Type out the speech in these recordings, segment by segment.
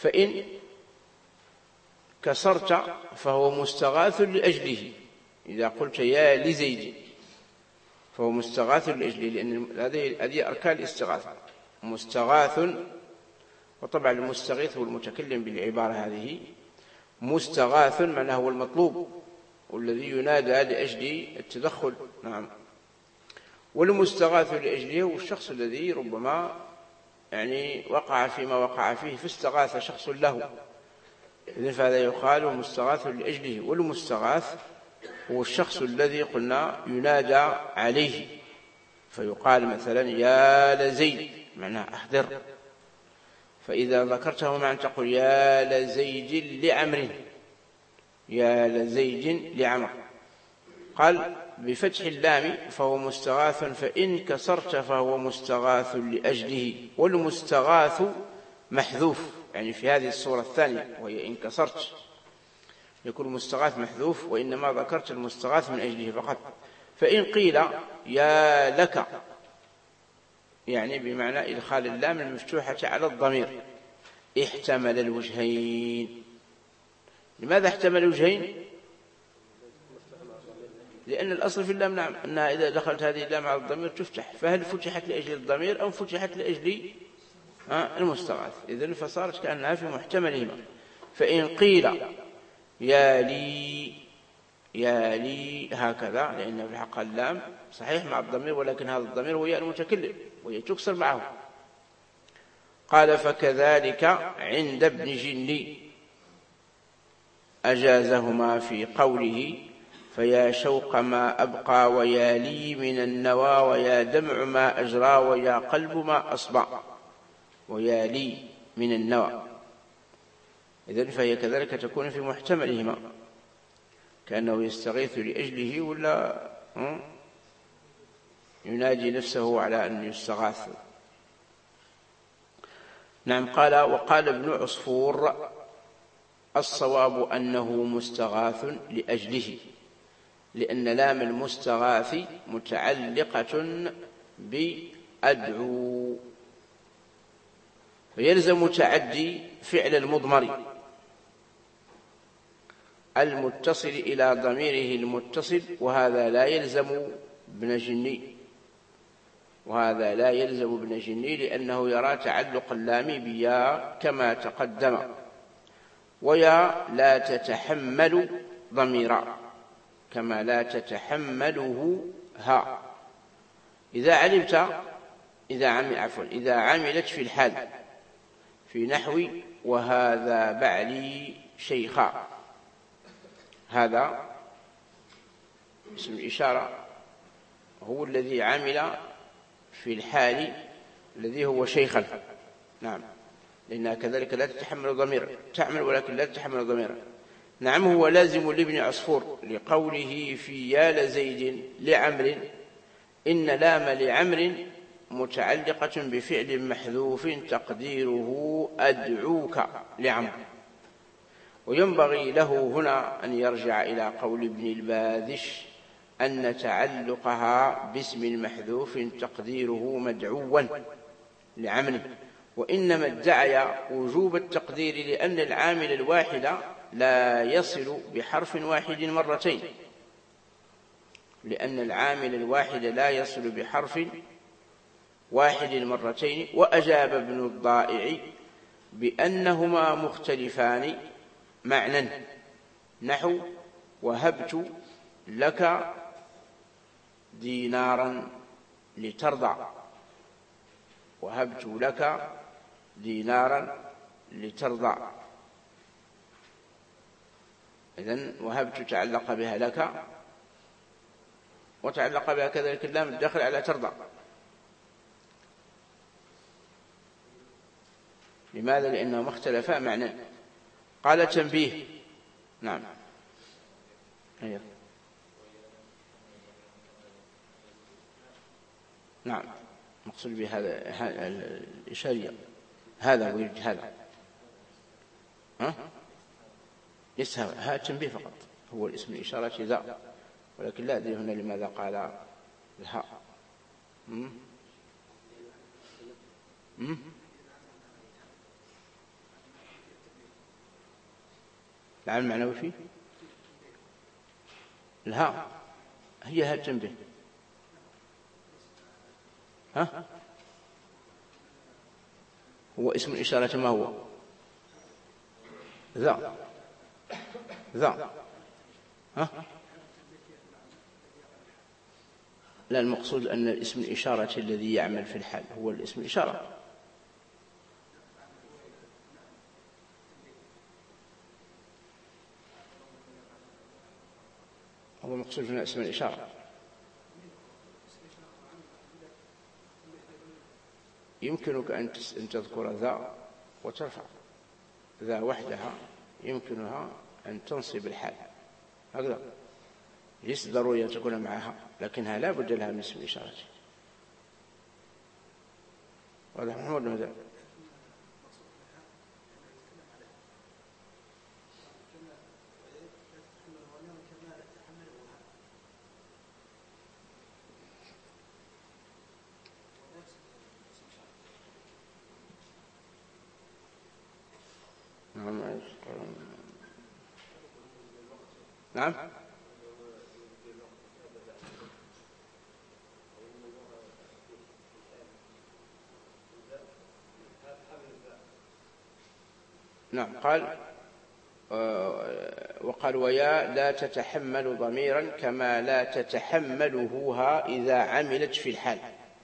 فإن كسرت فهو مستغاث لأجله. إذا قلت يا لزيد فهو مستغاث لأجله، لأن هذه أركان الاستغاثة. مستغاث، وطبعا المستغيث هو المتكلم بالعبارة هذه. مستغاث معناه هو المطلوب والذي ينادى لأجل التدخل. نعم. والمستغاث لأجله هو الشخص الذي ربما وقع فيما وقع فيه فاستغاث شخص له، إذن فهذا يقال مستغاث لأجله. والمستغاث هو الشخص الذي قلنا ينادى عليه، فيقال مثلا يا لزيد معناه أحضر. فإذا ذكرته معنى تقول يا لزيد لعمر، يا لزيد لعمر. قال بفتح اللام فهو مستغاث، فإن كسرت فهو مستغاث لأجله. والمستغاث محذوف، في هذه الصورة الثانية وهي إن كسرت يكون المستغاث محذوف، وإنما ذكرت المستغاث من أجله فقط. فإن قيل يا لك بمعنى إدخال اللام المفتوحة على الضمير، احتمل الوجهين. لماذا احتمل الوجهين؟ لأن الأصل في اللام نعم أنها إذا دخلت هذه اللام على الضمير تفتح، فهل فتحت لأجل الضمير أم فتحت لأجل المستغاث؟ إذن فصارت كأنها في محتملهما. فإن قيل يا لي هكذا، لأن في الحق اللام صحيح مع الضمير، ولكن هذا الضمير هو المتكلم وهي تكسر معه. قال فكذلك عند ابن جني أجازهما في قوله فيا شوق ما أبقى ويا لي من النوى ويا دمع ما أجرى ويا قلب ما أصبع ويا لي من النوى. إذن فهي كذلك تكون في محتملهما، كأنه يستغيث لأجله ولا ينادي نفسه على أن يستغاث. نعم. قال وقال ابن عصفور الصواب أنه مستغاث لأجله، لأن لام المستغاث متعلقة بأدعو، فيلزم تعدي فعل المضمر المتصل إلى ضميره المتصل، وهذا لا يلزم ابن جني، لأنه يرى تعلق اللام بيا كما تقدم، ويا لا تتحمل ضميرا كما لا تتحمله ها. إذا عملت في الحال في نحو وهذا بعلي شيخا، هذا اسم الإشارة هو الذي عمل في الحال الذي هو شيخا. نعم، لأنها كذلك لا تتحمل ضميرا، تعمل ولكن لا تتحمل ضميرا. نعم، هو لازم لابن عصفور لقوله في يا لزيد لعمر إن لام لعمر متعلقة بفعل محذوف تقديره أدعوك لعمر. وينبغي له هنا أن يرجع إلى قول ابن الباذش أن تعلقها باسم محذوف تقديره مدعوا لعمر، وإنما ادعي وجوب التقدير لأن العامل الواحد لا يصل بحرف واحد مرتين، وأجاب ابن الضائع بأنهما مختلفان معنى، نحو وهبت لك دينارا لترضى، إذن وهبت تعلق بها لك، وتعلق بها كذلك اللام الداخل على ترضى. لماذا؟ لأنهما اختلفا معنى. قال تنبيه. نعم. نعم، مقصود بهذا الإشارية، هذا ويرجع هذا، ليس هذا تنبيه فقط، هو الاسم الإشارة ذا، ولكن لا أدري هنا لماذا قال الهاء. العامل المعنوي فيه الهاء، هي هاء التنبيه. ها هو اسم الإشارة ما هو؟ ذا. ها لا، المقصود أن اسم الإشارة الذي يعمل في الحال هو الاسم الإشارة. هو المقصود هنا اسم الإشارة. يمكنك أن تذكر ذا وترفع ذا وحدها، يمكنها أن تنصب الحال هكذا، ليس ضروري أن تكون معها، لكنها لا بد لها من اسم الإشارة. واضح محمود ماذا؟ نعم نعم. قال وقال ويا لا تتحمل ضميرا كما لا تتحمله ها إذا عملت في الحال.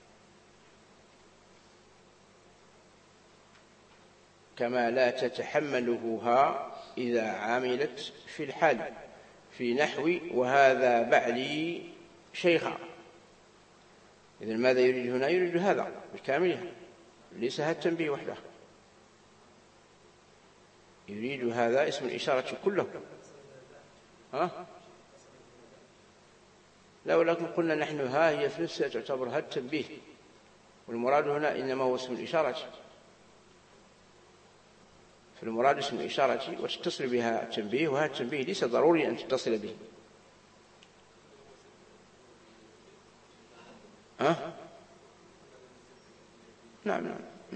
كما لا تتحمله ها إذا عملت في الحال، في نحو وهذا بعلي شيخا. إذن ماذا يريد هنا؟ يريد هذا بكاملها، ليس هذا التنبيه وحده، يريد هذا اسم الإشارة كله. لا، ولكن قلنا نحن ها هي في نفسها تعتبر هذا التنبيه، والمراد هنا إنما هو اسم الإشارة، فالمراد اسم الإشارة وتتصل بها التنبيه، وهذا التنبيه ليس ضروري أن تتصل به. نعم.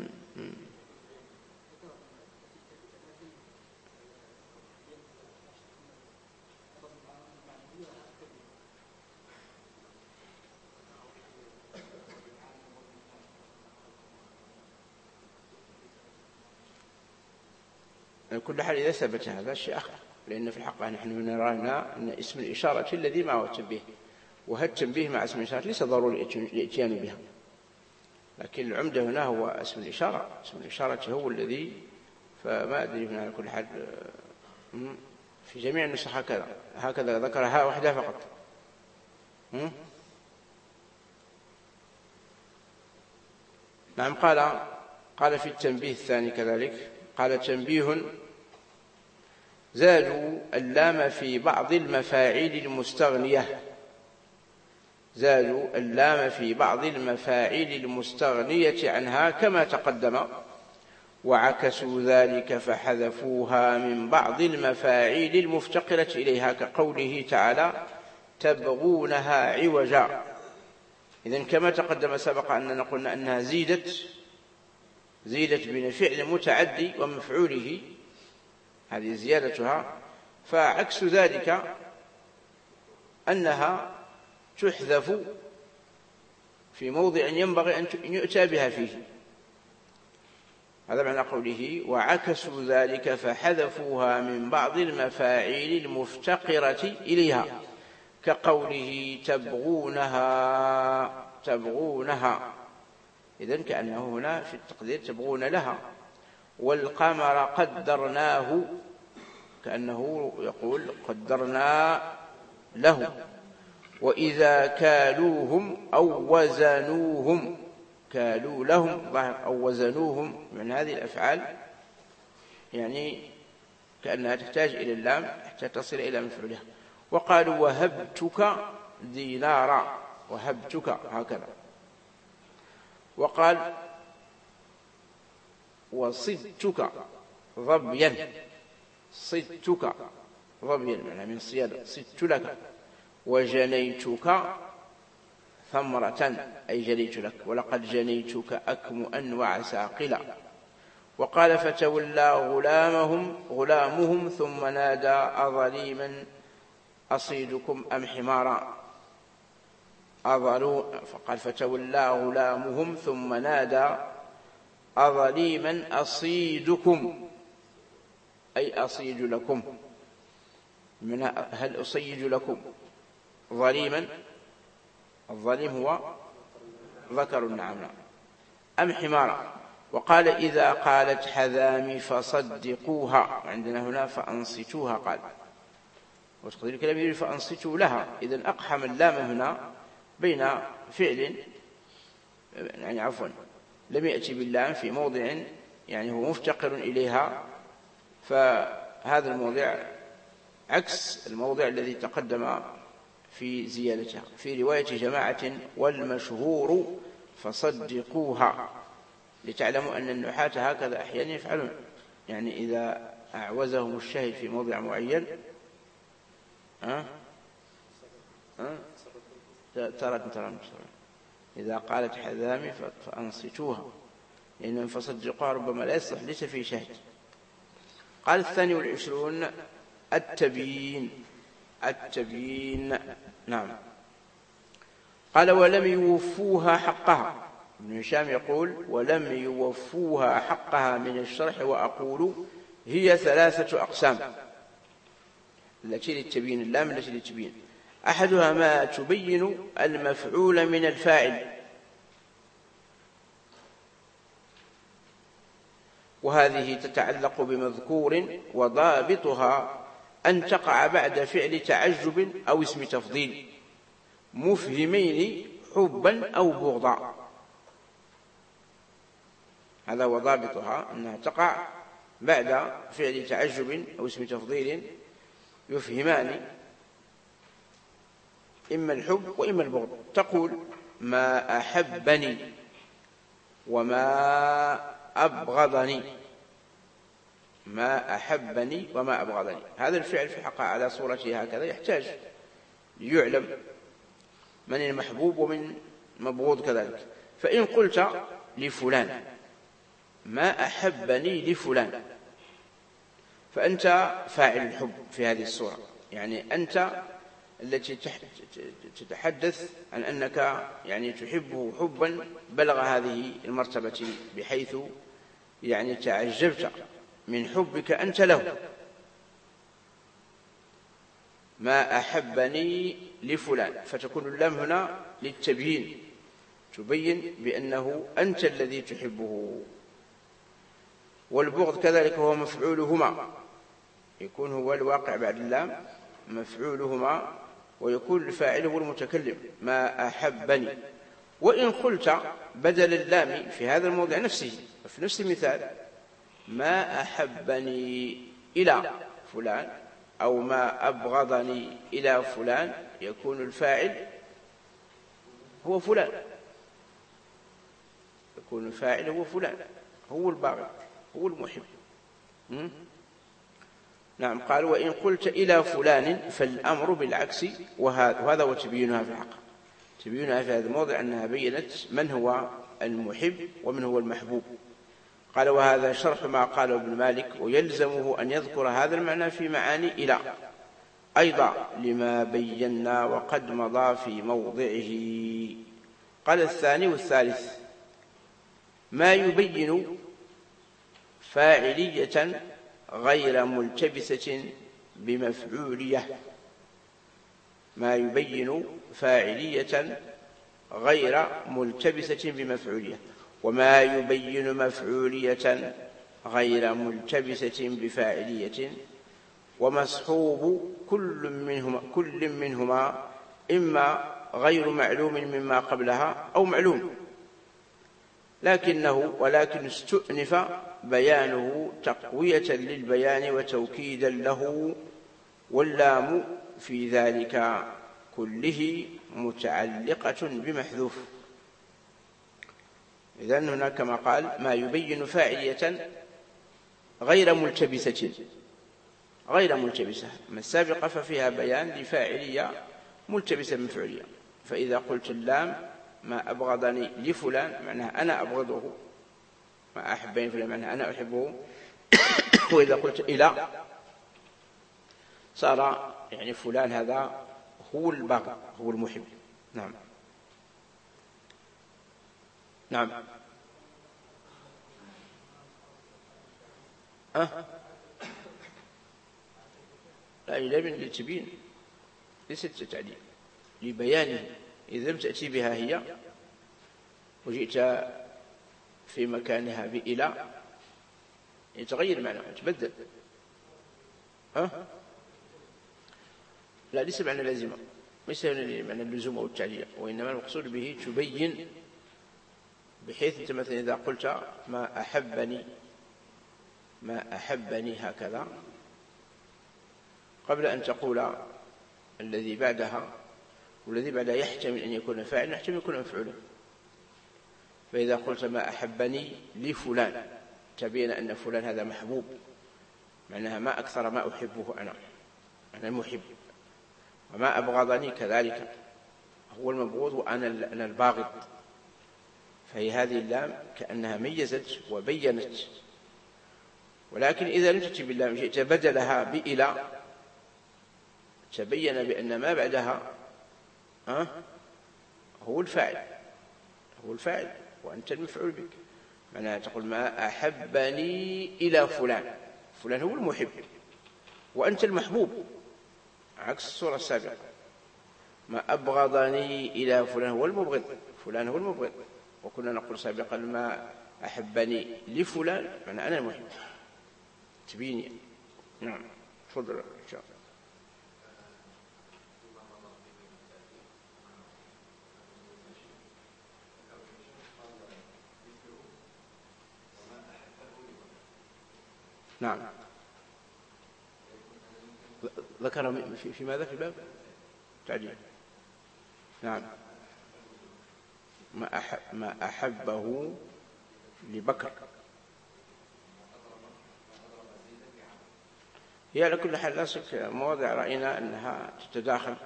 على كل حال إذا ثبت هذا شيء آخر، لأن في الحقيقة نحن نرانا أن اسم الإشارة الذي معه التنبيه، وهذا التنبيه مع اسم الإشارة ليس ضروري الإتيان بها، لكن العمدة هنا هو اسم الإشارة. اسم الإشارة هو الذي، فما أدري هنا على كل حال في جميع النسخ هكذا ذكر ها وحدها فقط. نعم. قال في التنبيه الثاني كذلك، قال تنبيه زادوا اللام في بعض المفاعيل المستغنية. زادوا اللام في بعض المفاعيل المستغنية عنها كما تقدم، وعكسوا ذلك فحذفوها من بعض المفاعيل المفتقرة إليها، كقوله تعالى تبغونها عوجا. إذن كما تقدم سبق أننا قلنا أنها زيدت بين فعل متعدي ومفعوله، هذه زيادتها، فعكس ذلك أنها تحذف في موضع ينبغي أن يؤتى بها فيه. هذا معنى قوله وعكسوا ذلك فحذفوها من بعض المفاعيل المفتقرة إليها، كقوله تبغونها. إذن كأنه هنا في التقدير تبغون لها. والقمر قدرناه، كأنه يقول قدرنا له. وإذا كالوهم أو وزنوهم، كالوا لهم أو وزنوهم، من هذه الأفعال يعني كأنها تحتاج إلى اللام حتى تصل إلى مفعولها. وقالوا وهبتك دينارا، وهبتك هكذا. وقال وصدتك ظبيا، صدتك ظبيا معنى من صيادة، صدت لك. وجنيتك ثمرة أي جنيت لك، ولقد جنيتك أكمؤا وعساقلا. وقال فتولى غلامهم ثم نادى أظليما أصيدكم أم حمارا. فقال فتولى غلامهم ثم نادى أظليما أصيدكم أي أصيد لكم، هل أصيد لكم ظليما؟ الظليم هو ذكر النعم أم حمارا. وقال إذا قالت حذامي فصدقوها، عندنا هنا فأنصتوها قال، وتقدير الكلام يقول فأنصتوا لها. إذن أقحم اللام هنا بين فعل، يعني عفوا لم يأتي باللام في موضع يعني هو مفتقر إليها، فهذا الموضع عكس الموضع الذي تقدم في زيادتها في رواية جماعة والمشهور فصدقوها، لتعلموا أن النحاة هكذا أحيانا يفعلون، يعني إذا أعوزهم الشاهد في موضع معين ترى إذا قالت حذامي فأنصتوها، لأن فصدقوها ربما لا يصلح ليس فيه شاهد. قال 22 التبيين. نعم. قال ولم يوفوها حقها. ابن هشام يقول ولم يوفوها حقها من الشرح، وأقول هي 3 أقسام التي للتبيين، اللام التي للتبيين. أحدها ما تبين المفعول من الفاعل، وهذه تتعلق بمذكور، وضابطها أن تقع بعد فعل تعجب أو اسم تفضيل مفهمين حبا أو بغضا. هذا هو ضابطها، أنها تقع بعد فعل تعجب أو اسم تفضيل يفهمان إما الحب وإما البغض. تقول ما أحبني وما أبغضني، ما أحبني وما أبغضني. هذا الفعل في حقه على صورته هكذا يحتاج ليعلم من المحبوب ومن مبغوض كذلك. فإن قلت لفلان ما أحبني لفلان، فأنت فاعل الحب في هذه الصورة، يعني أنت التي تتحدث عن أنك يعني تحبه حبا بلغ هذه المرتبة، بحيث يعني تعجبت من حبك أنت له. ما أحبني لفلان، فتكون اللام هنا للتبيين، تبين بأنه أنت الذي تحبه. والبغض كذلك هو مفعولهما، يكون هو الواقع بعد اللام مفعولهما، ويكون الفاعل هو المتكلم ما أحبني. وإن قلت بدل اللام في هذا الموضع نفسه في نفس المثال ما أحبني إلى فلان أو ما أبغضني إلى فلان، يكون الفاعل هو فلان، يكون الفاعل هو فلان، هو الباغض هو المحب. نعم. قال وإن قلت إلى فلان فالأمر بالعكس، وهذا هو تبيينها في الحق، تبيينها في هذا الموضع أنها بيّنت من هو المحب ومن هو المحبوب. قال وهذا شرح ما قاله ابن مالك، ويلزمه أن يذكر هذا المعنى في معاني إلى أيضا لما بينا وقد مضى في موضعه. قال الثاني والثالث ما يبين فاعلية غير ملتبسة بمفعولية، ما يبين فاعلية غير ملتبسة بمفعولية، وما يبين مفعولية غير ملتبسة بفاعلية، ومصحوب كل منهما إما غير معلوم مما قبلها أو معلوم، ولكن استؤنف بيانه تقوية للبيان وتوكيدا له، واللام في ذلك كله متعلقة بمحذوف. إذن هنا كما قال ما يبين فاعلية غير ملتبسة، ما السابقة ففيها بيان لفاعلية ملتبسة بمفعولية. فإذا قلت اللام ما أبغضني لفلان معناها أنا أبغضه، ما أحبني فلان معناها أنا أحبه. وإذا قلت إلى صار يعني فلان هذا هو الباغي هو المحب. نعم. نعم. لا، إلى من للتبيين ليست تعديل، لبيانه. إذا لم تأتي بها هي وجئت في مكانها بإلى يتغير معنى، يتبدل. لا، ليس معنى لازمة، ليس معنى اللزوم أو التعليل، وإنما المقصود به تبين، بحيث أنت مثلا إذا قلت ما أحبني هكذا، قبل أن تقول الذي بعدها، والذي بعدها يحتمل أن يكون فاعلا يحتمل أن يكون مفعولا. فإذا قلت ما أحبني لفلان تبين أن فلان هذا محبوب، معناها ما أكثر ما أحبه أنا المحب، وما أبغضني كذلك هو المبغوض وأنا الباغض. فهي هذه اللام كأنها ميزت وبينت. ولكن إذا لم تأتي باللام جئت بدلها بإلى تبين بأن ما بعدها هو الفاعل وأنت المفعول بك. معناها تقول ما أحبني إلى فلان، فلان هو المحب وأنت المحبوب، عكس الصورة السابقة. ما أبغضني إلى فلان هو المبغض، فلان هو المبغض. وكنا نقول سابقا ما أحبني لفلان معنى أنا المحب. تبيني. نعم. تفضل إن شاء الله. نعم. ذكر في ماذا في الباب تعديل. نعم. ما أحبه لبكر. هي على كل حال لا شك مواضع رأينا أنها تتداخل،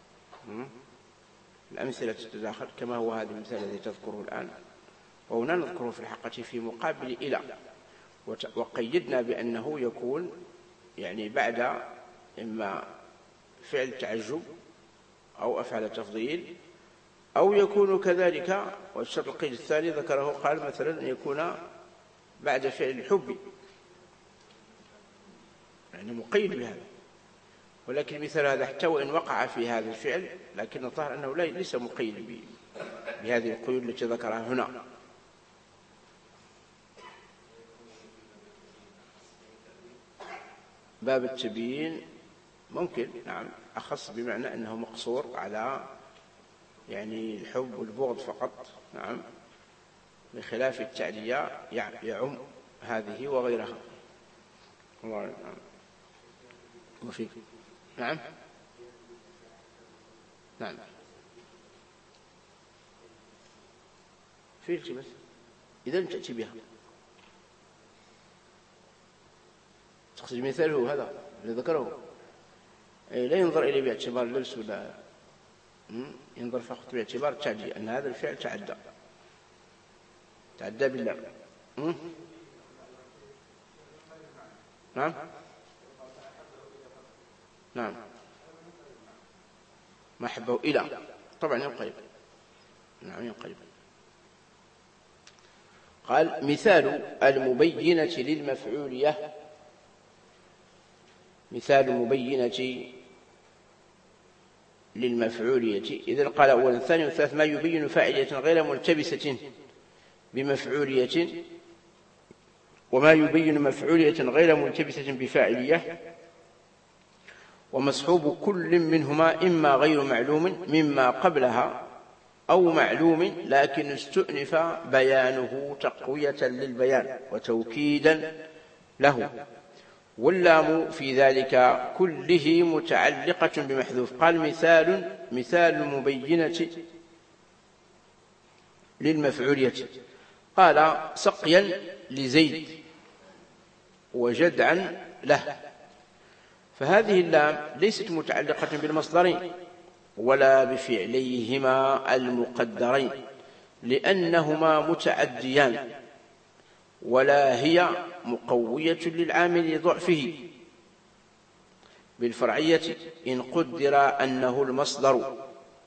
الأمثلة تتداخل، كما هو هذا المثال الذي تذكره الآن، وهنا نذكره في الحقيقة في مقابل إلى، وقيدنا بأنه يكون يعني بعد إما فعل تعجب أو أفعل تفضيل، أو يكون كذلك. والشرط القيد الثاني ذكره قال مثلا أن يكون بعد فعل الحب، يعني مقيد بهذا. ولكن مثل هذا حتى وإن وقع في هذا الفعل، لكن الظاهر أنه ليس مقيد بهذه القيود التي ذكرها هنا. باب التبيين ممكن، نعم، أخص بمعنى أنه مقصور على يعني الحب والبغض فقط، نعم، بخلاف التعدية يعم هذه وغيرها. الله نعم. وفيك. نعم. نعم. في التباس إذا لم تأتي بها. تقصد مثاله هذا اللي ذكره، لا ينظر إليه باعتبار اللبس ولا ينظر فقط باعتبار التعدية، أن هذا الفعل تعدى بالله. نعم. نعم. ما أحبه إلى طبعا ينقلب. نعم ينقلب. قال مثال المبينة للمفعولية. مثال المبينة للمفعولية. إذن قال أولا ثاني وثالث ما يبين فاعلية غير ملتبسة بمفعولية، وما يبين مفعولية غير ملتبسة بفاعلية، ومصحوب كل منهما إما غير معلوم مما قبلها أو معلوم لكن استؤنف بيانه تقوية للبيان وتوكيدا له، واللام في ذلك كله متعلقة بمحذوف. قال مثال المبينة للمفعولية، قال سقيا لزيد وجدعا له. فهذه اللام ليست متعلقة بالمصدرين ولا بفعليهما المقدرين، لأنهما متعديان، ولا هي مقوية للعامل لضعفه بالفرعية إن قدر أنه المصدر،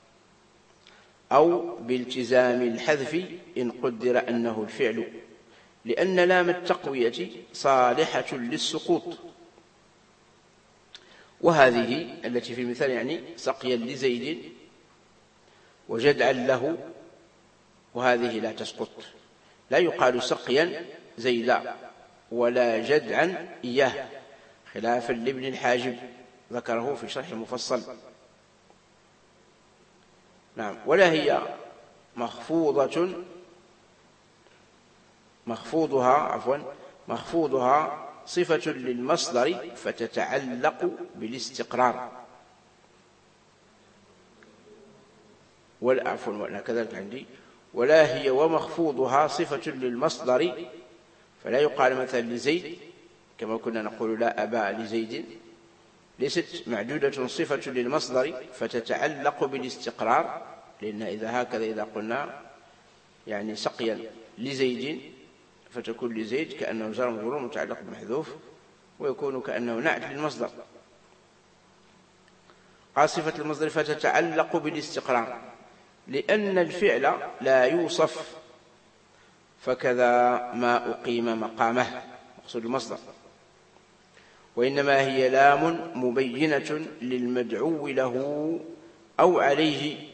أو بالتزام الحذف إن قدر أنه الفعل، لأن لام التقوية صالحة للسقوط. وهذه التي في المثال يعني سقيا لزيد وجدعا له، وهذه لا تسقط، لا يقال سقيا زيدا ولا جدعا إياه، خلافا لابن الحاجب ذكره في شرح المفصل. نعم. ولا هي مخفوضها صفة للمصدر فتتعلق بالاستقرار. كذلك عندي ولا هي ومخفوضها صفة للمصدر، فلا يقال مثلا لزيد كما كنا نقول لا أبا لزيد، ليست معدودة صفة للمصدر فتتعلق بالاستقرار، لأن إذا قلنا يعني سقيا لزيد فتكون لزيد كأنه جار مجرور متعلق بمحذوف، ويكون كأنه نعت للمصدر. قال صفة المصدر فتتعلق بالاستقرار، لأن الفعل لا يوصف، فكذا ما أقيم مقامه، مقصود المصدر، وإنما هي لام مبينة للمدعو له أو عليه،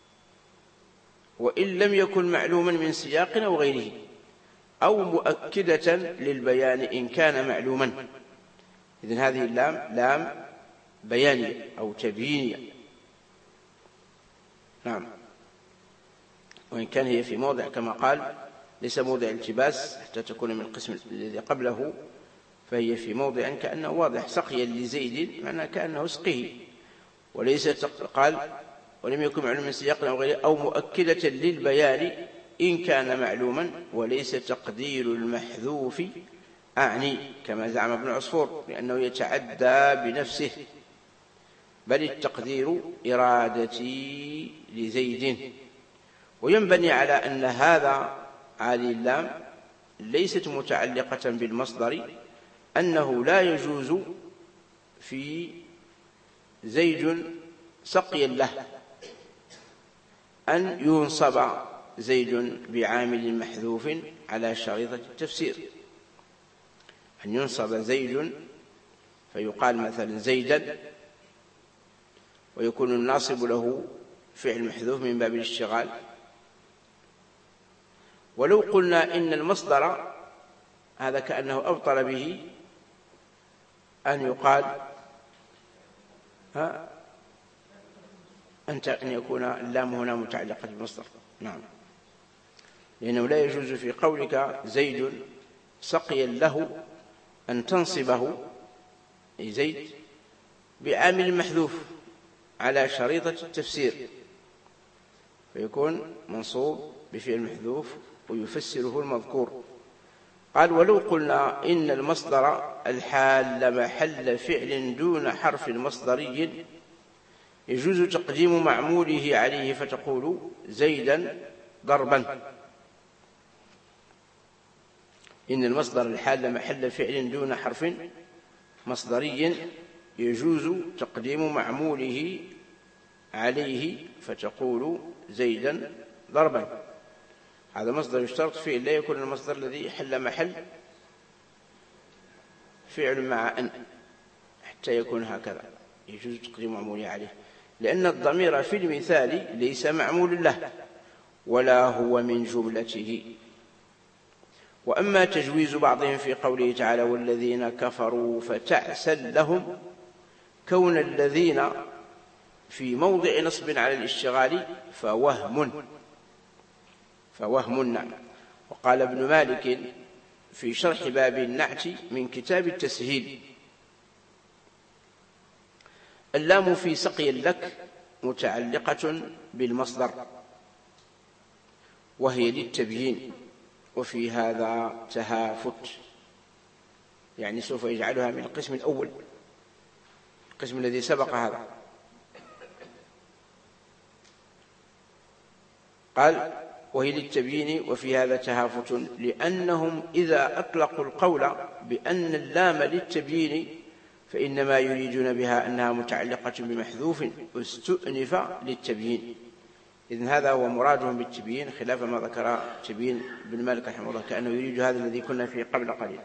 وإن لم يكن معلوما من سياق أو غيره، أو مؤكدة للبيان إن كان معلوما. إذن هذه اللام لام بيانية أو تبيينية. نعم. وإن كان هي في موضع كما قال ليس موضع التباس حتى تكون من القسم الذي قبله، فهي في موضع كأنه واضح سقيا لزيد، معنى كأنه سقيه، وليس قال ولم يكن معلوما من سياق أو غيره، أو مؤكدة للبيان إن كان معلوما، وليس تقدير المحذوف أعني كما زعم ابن عصفور لأنه يتعدى بنفسه، بل التقدير إرادتي لزيد. وينبني على أن هذه اللام ليست متعلقة بالمصدر، أنه لا يجوز في زيد سقيا له أن ينصب زيد بعامل محذوف على شريطة التفسير، أن ينصب زيد فيقال مثلا زيدا ويكون الناصب له فعل محذوف من باب الاشتغال. ولو قلنا إن المصدر هذا كأنه أبطل به أن يقال أن يكون اللام هنا متعلقة بالمصدر. نعم. لأنه لا يجوز في قولك زيد سقيا له أن تنصبه أي زيد بعامل محذوف على شريطة التفسير، فيكون منصوب بفعل محذوف ويفسره المذكور. قال ولو قلنا إن المصدر الحال محل فعل دون حرف مصدري يجوز تقديم معموله عليه، فتقول زيدا ضربا. إن المصدر الحال محل فعل دون حرف مصدري يجوز تقديم معموله عليه، فتقول زيدا ضربا. هذا مصدر يشترط فيه لا يكون المصدر الذي يحل محل فعل مع أن، حتى يكون هكذا يجوز تقديم معموله عليه، لأن الضمير في المثال ليس معمول له ولا هو من جملته. وأما تجويز بعضهم في قوله تعالى والذين كفروا فتعسا لهم، كون الذين في موضع نصب على الاشتغال فوهم. نعم. وقال ابن مالك في شرح باب النعت من كتاب التسهيل اللام في سقي لك متعلقة بالمصدر وهي للتبيين، وفي هذا تهافت، يعني سوف يجعلها من القسم الأول، القسم الذي سبق هذا. قال وهي للتبيين. وفي هذا تهافت، لأنهم إذا أطلقوا القول بأن اللام للتبيين فإنما يريدون بها أنها متعلقة بمحذوف استؤنف للتبيين. إذن هذا هو مرادهم بالتبيين، خلاف ما ذكر تبيين بن مالك رحمه الله، كأنه يريد هذا الذي كنا فيه قبل قليل.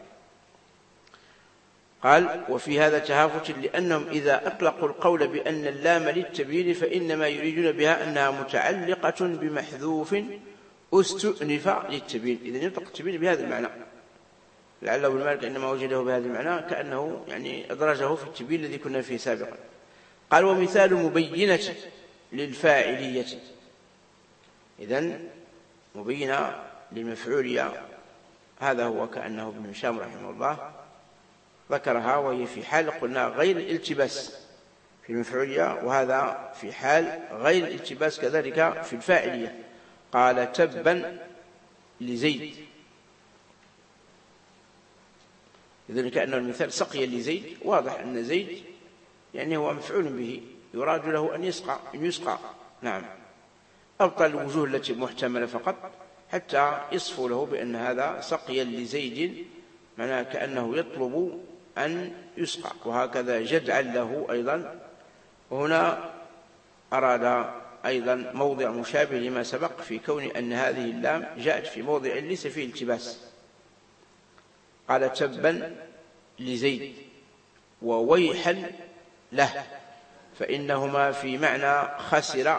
قال: وفي هذا تهافت، لأنهم إذا أطلقوا القول بأن اللام للتبيين فإنما يريدون بها أنها متعلقة بمحذوف استؤنف للتبيين. إذن يطلق التبيين بهذا المعنى، لعله ابن مالك إنما وجده بهذا المعنى كأنه يعني أدرجه في التبيين الذي كنا فيه سابقا. قال: ومثال مبينة للفاعلية. إذن مبينة للمفعولية، هذا هو كأنه ابن هشام رحمه الله ذكرها، وهي في حال قلنا غير الالتباس في المفعولية، وهذا في حال غير الالتباس كذلك في الفاعلية. قال: تبا لزيد. إذن كأنه المثال سقيا لزيد، واضح أن زيد يعني هو مفعول به يراد له أن يسقى. نعم، أبطل الوجوه التي محتملة فقط حتى يصفوا له بأن هذا سقيا لزيد، معناه كأنه يطلب أن يسقى. وهكذا جدعا له أيضا، وهنا أراد أيضا موضع مشابه لما سبق في كون أن هذه اللام جاءت في موضع ليس فيه التباس. قال: تبا لزيد وويحا له، فإنهما في معنى خسر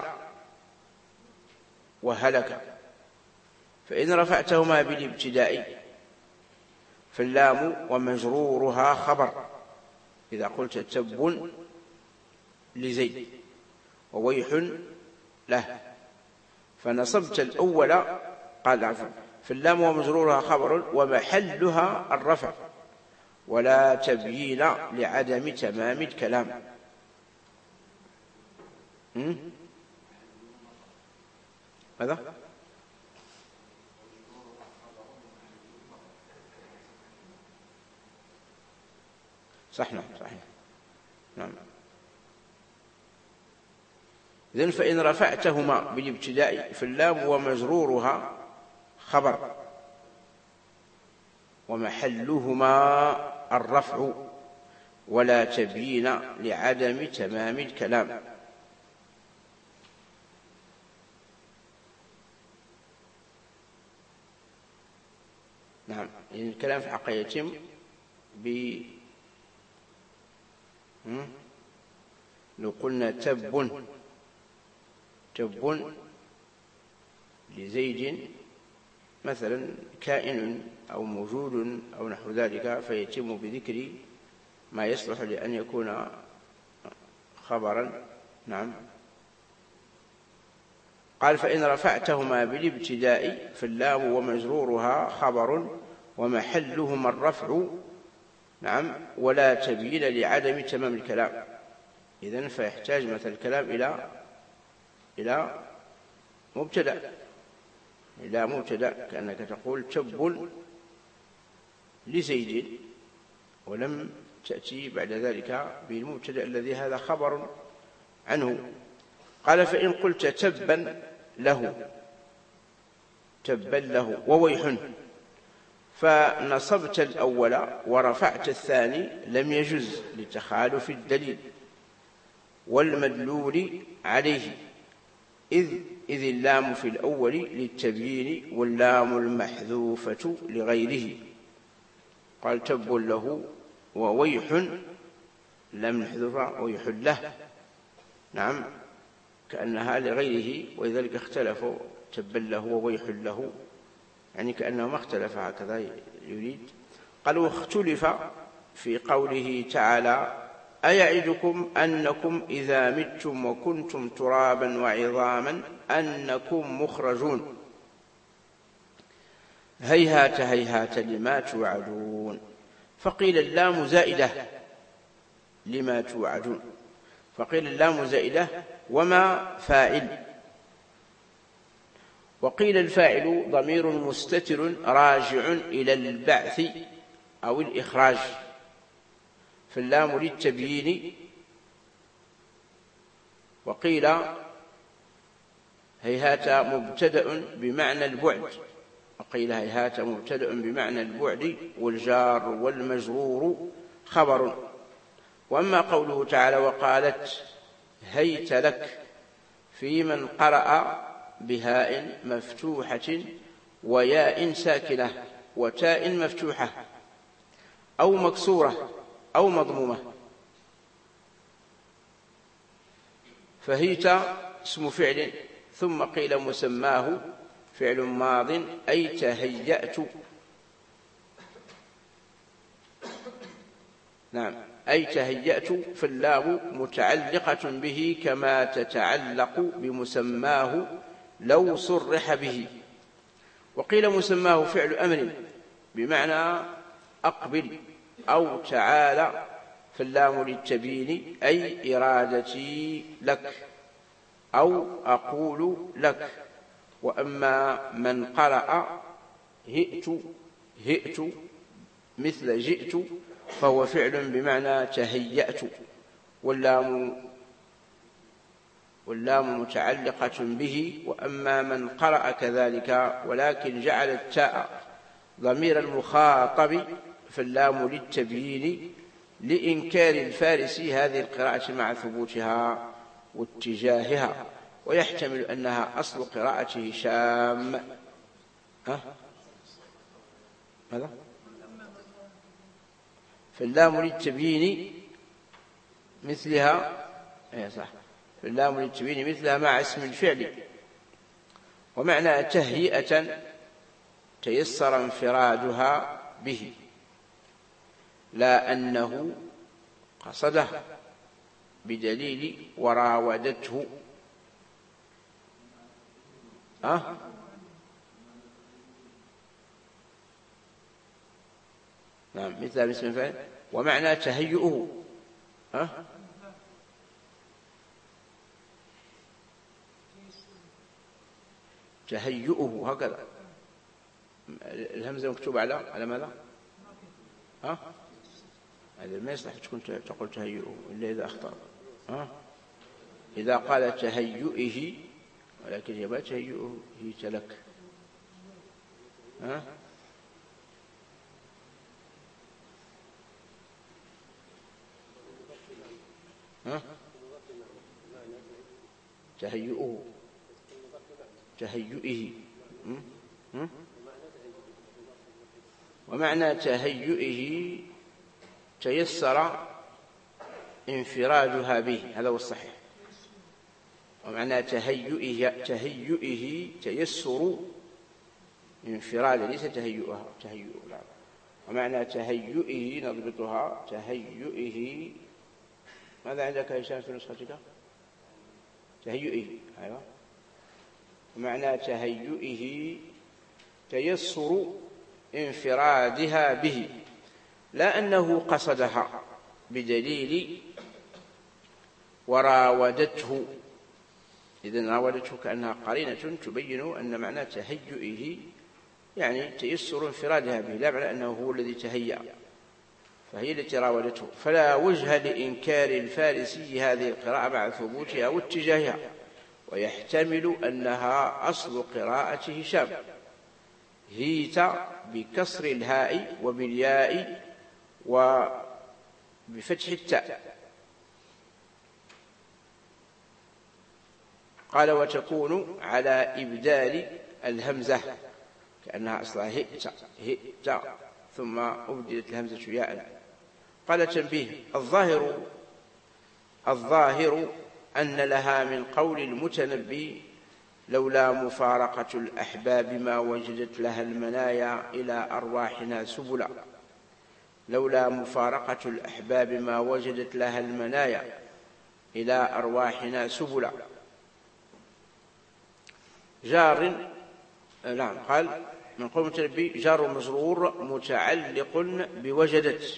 وهلك. فإن رفعتهما بالابتداء فاللام ومجرورها خبر، إذا قلت تب لزيد وويح له، فنصبت الأول. قال: عفوا، فاللام ومجرورها خبر ومحلها الرفع، ولا تبيين لعدم تمام الكلام. ماذا؟ صحيح. نعم. إذن فإن رفعتهما بالابتداء فاللام ومجرورها خبر ومحلهما الرفع، ولا تبيين لعدم تمام الكلام. نعم، يعني الكلام في حقه يتم لو قلنا تب لزيد مثلا كائن أو موجود أو نحو ذلك، فيتم بذكر ما يصلح لأن يكون خبرا. نعم. قال: فإن رفعتهما بالابتداء فاللام ومجرورها خبر ومحلهما الرفع. نعم، ولا تبيين لعدم تمام الكلام. إذن فيحتاج مثل الكلام إلى مبتدأ، كأنك تقول تب لزيد، ولم تأتي بعد ذلك بالمبتدأ الذي هذا خبر عنه. قال: فإن قلت تبا له وويح، فنصبت الأول ورفعت الثاني لم يجز لتخالف الدليل والمدلول عليه، إذ اللام في الأول للتبيين واللام المحذوفة لغيره. قال: تب له وويح لم نحذف ويح له. نعم، كأنها لغيره، ولذلك اختلفوا تب له وويح له، يعني كأنهما اختلف، هكذا يريد. قالوا: اختلف في قوله تعالى: أيعدكم أنكم إذا متم وكنتم ترابا وعظاما أنكم مخرجون، هيهات هيهات لما توعدون. فقيل اللام زائدة لما توعدون، فقيل اللام زائدة وما فاعل. وقيل الفاعل ضمير مستتر راجع إلى البعث أو الإخراج، فاللام للتبيين. وقيل هيهات مبتدأ بمعنى البعد، وقيل هيهات مبتدأ بمعنى البعد، والجار والمجرور خبر. وأما قوله تعالى وقالت هيت لك في من قرأ بهاء مفتوحة وياء ساكنة وتاء مفتوحة أو مكسورة أو مضمومة، فهيت اسم فعل، ثم قيل مسماه فعل ماض أي تهيأت، نعم أي تهيأت، فاللام متعلقة به كما تتعلق بمسماه لو صرح به. وقيل مسماه فعل أمر بمعنى أقبل أو تعالى، فاللام للتبيين أي إرادتي لك أو أقول لك. وأما من قرأ هئت مثل جئت فهو فعل بمعنى تهيأت، واللام متعلقة به. وأما من قرأ كذلك ولكن جعل التاء ضمير المخاطب فاللام للتبيين لإنكار الفارسي هذه القراءة مع ثبوتها واتجاهها، ويحتمل أنها أصل قراءة هشام. ماذا؟ فاللام للتبيين مثلها، صح، فاللام للتبيين مثلها مع اسم الفعل. ومعنى تهيئة تيسر انفرادها به، لا أنه قصده، بدليل وراودته. نعم مثل اسم الفعل. ومعنى تهيئه تهيئه هكذا، الهمزة مكتوبة على ماذا؟ هذا ما يصلح تكون تقول تهيئه إلا إذا أخطأ. إذا قال تهيئه ولكن يبقى تهيئه هيت لك. تهيئه ومعنى تهيئه تيسر انفرادها به، هذا هو الصحيح. ومعنى تهيئه تيسر انفراد، ليس تهيئها لا. ومعنى تهيئه نضبطها تهيئه. ماذا عندك يا هشام في نسختك؟ تهيئه، أيوة. ومعنى تهيئه تيسر انفرادها به، لا أنه قصدها، بدليل وراودته. إذن راودته كأنها قرينة تبين أن معنى تهيئه يعني تيسر انفرادها به، لا معنى أنه هو الذي تهيأ، فهي التي راودته. فلا وجه لإنكار الفارسي هذه القراءة مع ثبوتها واتجاهها، ويحتمل أنها أصل قراءة هشام. هيت بكسر الهاء وبالياء وبفتح التاء. قال وتكون على إبدال الهمزة كأنها أصلها هئت ثم أبدلت الهمزة ياء. قال تنبيه: الظاهر أن لها من قول المتنبي لولا مفارقة الأحباب ما وجدت لها المنايا إلى أرواحنا سبلا. لولا مفارقة الأحباب ما وجدت لها المنايا إلى أرواحنا سبلا. جار، نعم، قال من قول المتنبي جار مجرور متعلق بوجدت،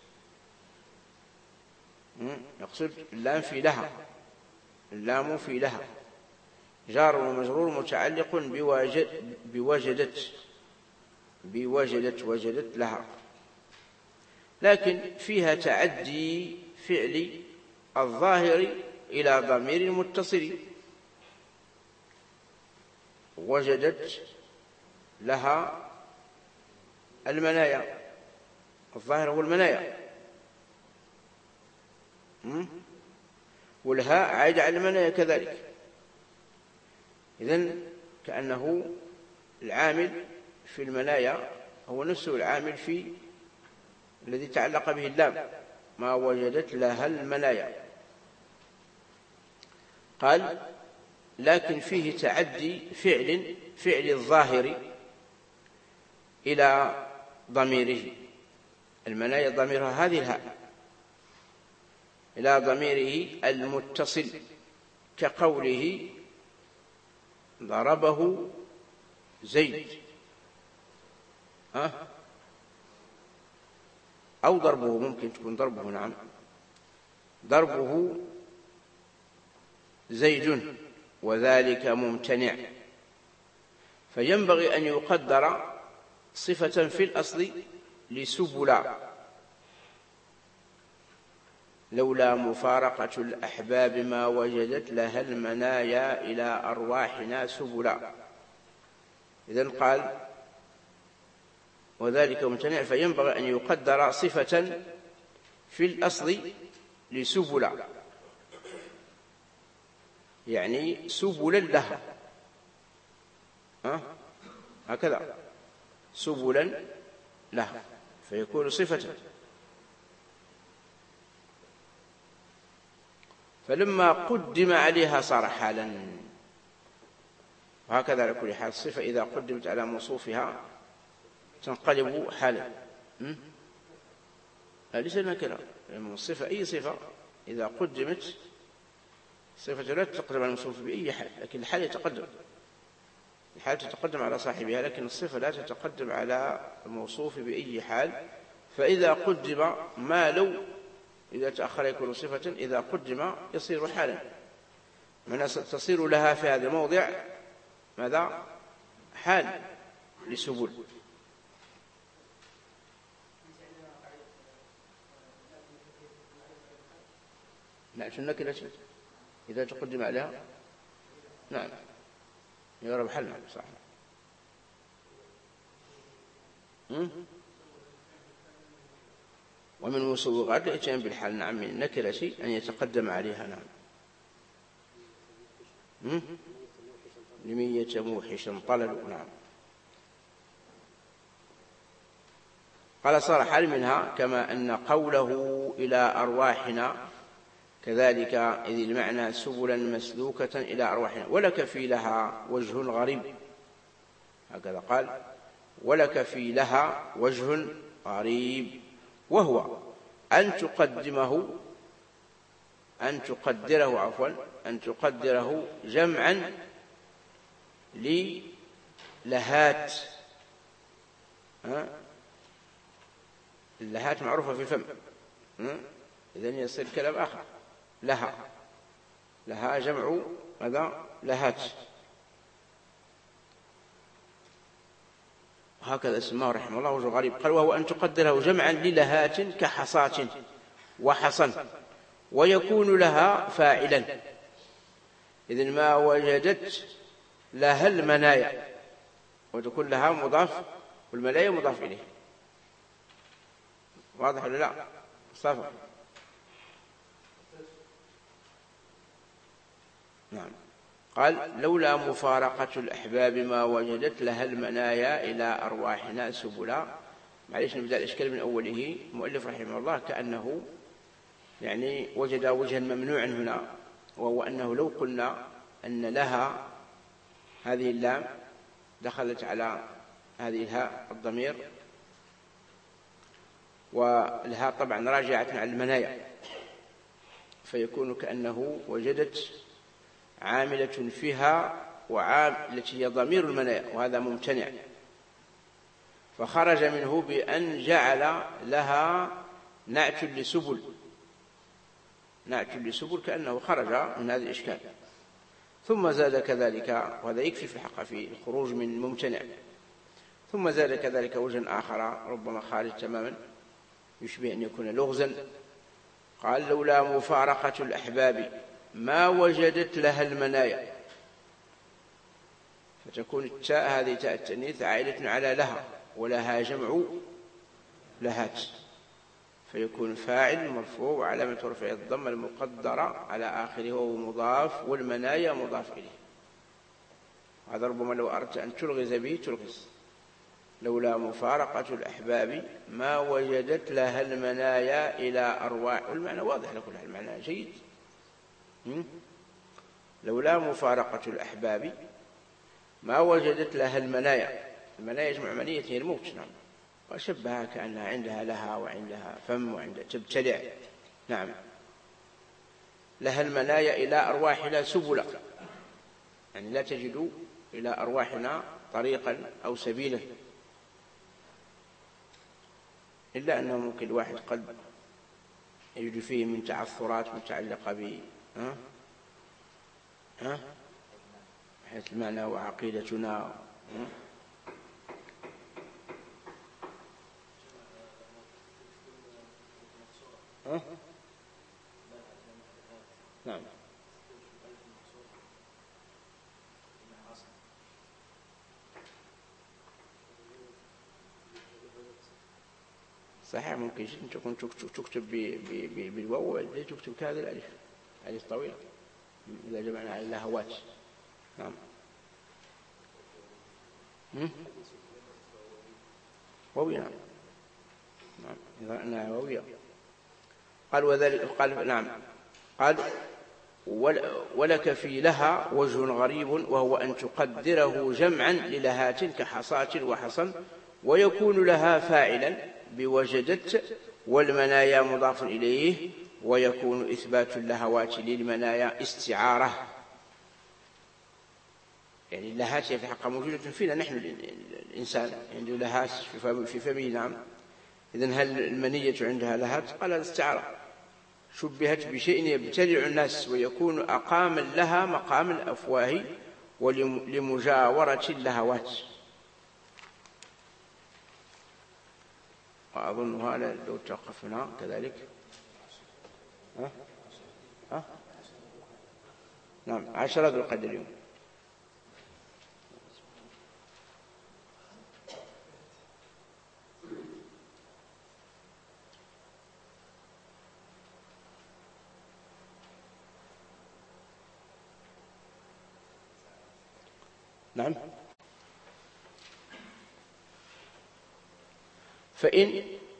يقصد اللام في لها، اللام في لها. جار ومجرور متعلق بوجدت وجدت لها، لكن فيها تعدي فعل الظاهر إلى ضمير متصل، وجدت لها المنايا، الظاهر هو المنايا، والهاء عائدة على المنايا كذلك. إذن كأنه العامل في المنايا هو نفسه العامل في الذي تعلق به اللام، ما وجدت لها المنايا. قال لكن فيه تعدي فعل الظاهر إلى ضميره، المنايا ضميرها هذه الهاء، إلى ضميره المتصل، كقوله ضربه زيد، أو ضربه، ممكن تكون ضربه، نعم، ضربه زيد وذلك ممتنع. فينبغي أن يقدر صفة في الأصل لسبلا، لولا مفارقة الأحباب ما وجدت لها المنايا إلى أرواحنا سبلا. إذن قال وذلك ممتنع، فينبغي أن يقدر صفة في الأصل لسبلا، يعني سبلا لها، هكذا سبلا لها، فيكون صفة. فلما قدم عليها صار حالا، وهكذا على كل حال الصفة إذا قدمت على موصوفها تنقلب حالا. ليس لنا كلام، الصفة أي صفة إذا قدمت، صفة لا تتقدم على الموصوف بأي حال، لكن الحال يتقدم، الحال تتقدم على صاحبها، لكن الصفة لا تتقدم على الموصوف بأي حال. فإذا قدم ما لو إذا تأخر يكون صفة، إذا قدم يصير حالا، من تصير لها في هذا الموضع ماذا؟ حال لسبل. نعم، النكرة إذا تقدم عليها نعم يعرب حل، نعم صح. ومن مسوغات الاتيان بالحال، نعم، من النكرة أن يتقدم عليها، نعم. لمية موحشا طلل، نعم. قال صار حال منها، كما أن قوله إلى أرواحنا كذلك، إذ المعنى سبلا مسلوكة إلى أرواحنا. ولك في لها وجه غريب، هكذا قال، ولك في لها وجه غريب، وهو أن تقدره جمعا للهات. اللهات معروفة في الفم، إذن يصير كلام آخر. لها جمع ماذا؟ لهات، هكذا اسمه رحمه الله وجه غريب. قال وهو أن تقدره جمعا للهات كحصاة وحصن، ويكون لها فاعلا. إذن ما وجدت لها المنايا، وتكون لها مضاف والمنايا مضاف إليه. واضح ولا لا؟ صفر. نعم. قال لولا مفارقة الأحباب ما وجدت لها المنايا إلى أرواحنا سبلا. معليش نبدأ الإشكال من أوله. المؤلف رحمه الله كأنه يعني وجد وجها ممنوعا هنا، وهو أنه لو قلنا أن لها هذه اللام دخلت على هذه الهاء الضمير، والهاء طبعا راجعة على المنايا، فيكون كأنه وجدت عاملة فيها التي هي ضمير المنايا، وهذا ممتنع، فخرج منه بأن جعل لها نعت لسبل، كأنه خرج من هذا الإشكال. ثم زاد كذلك، وهذا يكفي في الحق في الخروج من ممتنع، ثم زاد كذلك وجها آخر ربما خارج تماما، يشبه أن يكون لغزا. قال لولا مفارقة الأحباب ما وجدت لها المنايا. فتكون التاء هذه تاء التأنيث عائلة على لها، ولها جمع لهات، فيكون فاعل مرفوع وعلامة رفعه الضمة المقدرة على آخره وهو مضاف، والمنايا مضاف إليه. هذا ربما لو أردت أن تلغز به تلغز. لولا مفارقة الأحباب ما وجدت لها المنايا إلى أرواح. والمعنى واضح لكل المعنى جيد. لولا مفارقة الأحباب ما وجدت لها المنايا. المنايا يجمع منية هي الموت. نعم. وشبهها كأنها عندها لها وعندها فم وعندها تبتلع. نعم. لها المنايا إلى أرواحنا سبلا، يعني لا تجد إلى أرواحنا طريقا أو سبيلا، إلا أنه ممكن الواحد قد يجد فيه من تعثرات متعلقة ب حيث المعنى وعقيدتنا. نعم. صحيح ممكن تكون تكتب بالواو وبعدين تكتب كهذه الألف، ألف طويلة إذا جمعنا على اللهوات. نعم. واوية. نعم. نعم. إذا أنها واوية. قال وذلك قال نعم. قال ولك في لها وجه غريب، وهو أن تقدره جمعا للهات كحصاة وحصن، ويكون لها فاعلا بوجدت، والمنايا مضاف إليه، ويكون إثبات اللهوات للمنايا استعارة. يعني اللهات في حق موجودة فينا نحن الإنسان عنده لهات في فمه. نعم. إذن هل المنية عندها لهات؟ قال الاستعارة شبهت بشيء يبتلع الناس، ويكون أقام لها مقام الأفواه ولمجاورة اللهوات. وأظن هذا لو توقفنا كذلك. نعم. 10 ذو القعدة اليوم. نعم. فإن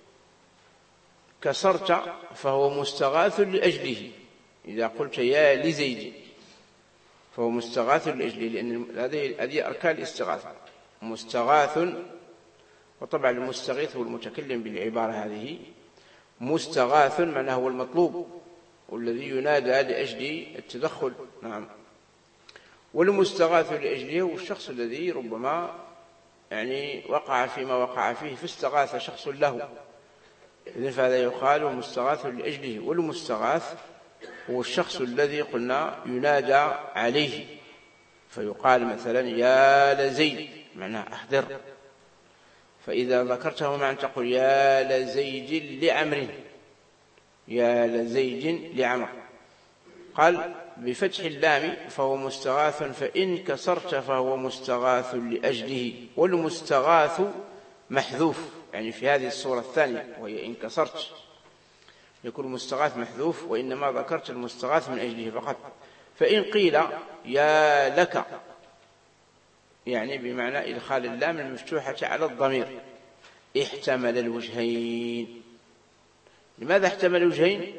كسرت فهو مستغاث لأجله. إذا قلت يا لزيد فهو مستغاث لأجله، لأن هذه أركان الاستغاثة. مستغاث، وطبعا المستغيث هو المتكلم بالعبارة هذه. مستغاث معناه هو المطلوب والذي ينادى لأجل التدخل. نعم. والمستغاث لأجله هو الشخص الذي ربما يعني وقع فيما وقع فيه فاستغاث شخص له، إذن فهذا يقال مستغاث لأجله. والمستغاث هو الشخص الذي قلنا ينادى عليه، فيقال مثلا يا لزيد معناه أحضر. فإذا ذكرته معنى تقول يا لزيد لعمر، يا لزيد لعمر. قال بفتح اللام فهو مستغاث، فإن كسرت فهو مستغاث لأجله. والمستغاث محذوف، يعني في هذه الصورة الثانية وهي إن كسرت يكون مستغاث محذوف، وإنما ذكرت المستغاث من أجله فقط. فإن قيل يا لك يعني بمعنى إدخال اللام المفتوحة على الضمير احتمل الوجهين. لماذا احتمل الوجهين؟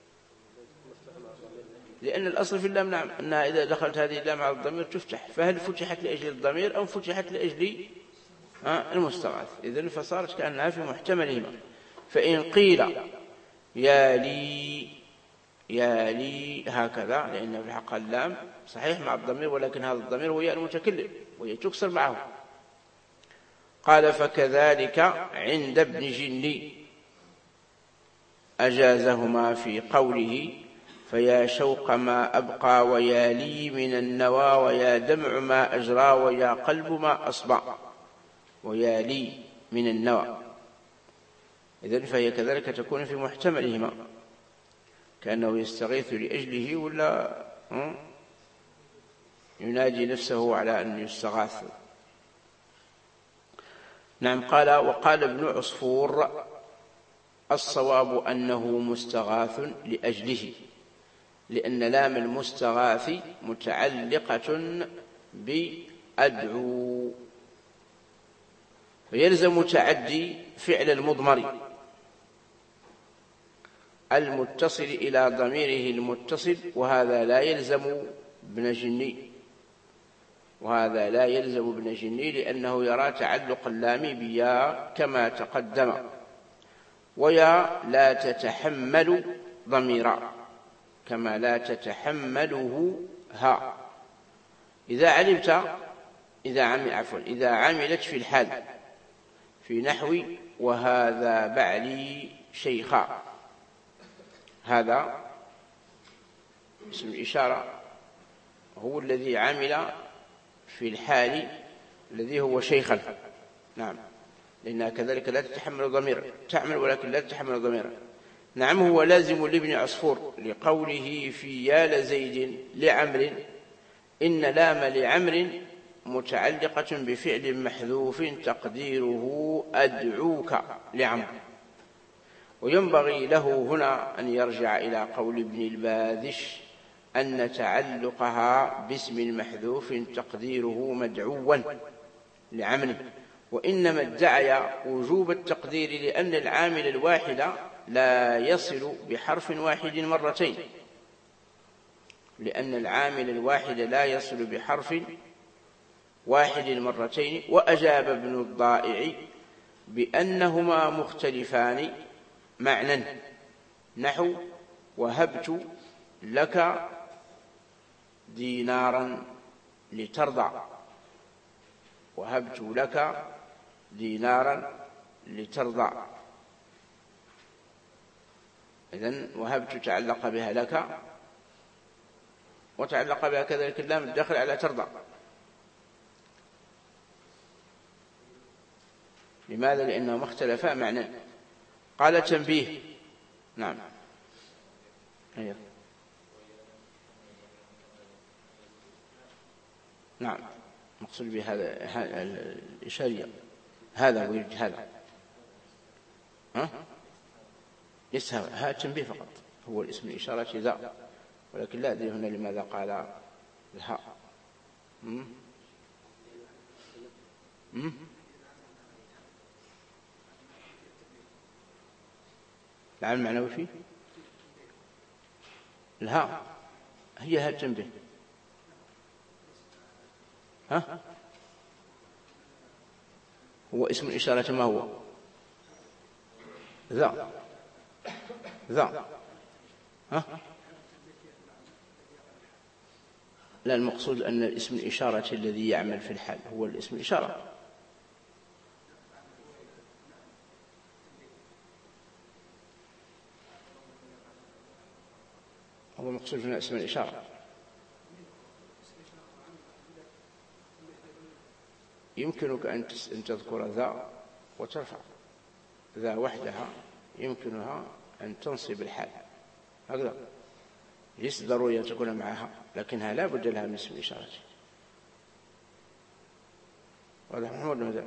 لأن الأصل في اللام نعم أنها إذا دخلت هذه اللام على الضمير تفتح، فهل فتحت لأجل الضمير أو فتحت لأجل المستغاث؟ إذن فصارت كأنها في محتملهما. فإن قيل يا لي يا لي هكذا، لأن في حق اللام صحيح مع الضمير، ولكن هذا الضمير هو يا المتكلم وهي تكسر معه. قال فكذلك عند ابن جني أجازهما في قوله فيا شوق ما أبقى ويا لي من النوى ويا دمع ما أجرى ويا قلب ما أصبع ويا لي من النوى. إذن فهي كذلك تكون في محتملهما، كأنه يستغيث لأجله ولا يناجي نفسه على أن يستغاث. نعم. قال وقال ابن عصفور الصواب أنه مستغاث لأجله، لأن لام المستغاث متعلقة بأدعو، فيلزم تعدي فعل المضمر المتصل إلى ضميره المتصل، وهذا لا يلزم ابن جني، لأنه يرى تعلق اللام بيا كما تقدم، ويا لا تتحمل ضميرا كما لا تتحمله ها. إذا عملت في الحال في نحو وهذا بعلي شيخا، هذا اسم الإشارة هو الذي عمل في الحال الذي هو شيخا. نعم، لأنها كذلك لا تتحمل ضميرا، تعمل ولكن لا تتحمل ضميرا. نعم، هو لازم لابن عصفور لقوله في يا لزيد لعمر إن لام لعمر متعلقة بفعل محذوف تقديره أدعوك لعمر. وينبغي له هنا أن يرجع إلى قول ابن الباذش أن تعلقها باسم المحذوف تقديره مدعوا لعمر، وإنما ادعي وجوب التقدير لأن العامل الواحد لا يصل بحرف واحد مرتين، وأجاب ابن الضائع بأنهما مختلفان معنى، نحو وهبت لك دينارا لترضى. إذن وهبت تعلق بها لك، وتعلق بها كذلك اللام الداخل على ترضى. لماذا؟ لأنهما اختلفا معنى. قال تنبيه. نعم. نعم، مقصود بهذا الإشارية، هذا ويريد هذا. ليس هذا تنبيه فقط، هو الاسم الإشارة ذا، ولكن لا أدري هنا لماذا قال الهاء. العامل المعنوي فيه الهاء هي هاء تنبيه. هو اسم الإشارة ما هو؟ ذا. لا، المقصود أن الاسم الإشارة الذي يعمل في الحال هو الاسم الإشارة. هو المقصود هنا اسم الإشارة. يمكنك أن تذكر ذا وترفع ذا وحدها، يمكنها أن تنصب الحال هكذا، ليس ضروري أن تكون معها، لكنها لا بد لها من اسم الإشارة. واضح محمود ماذا؟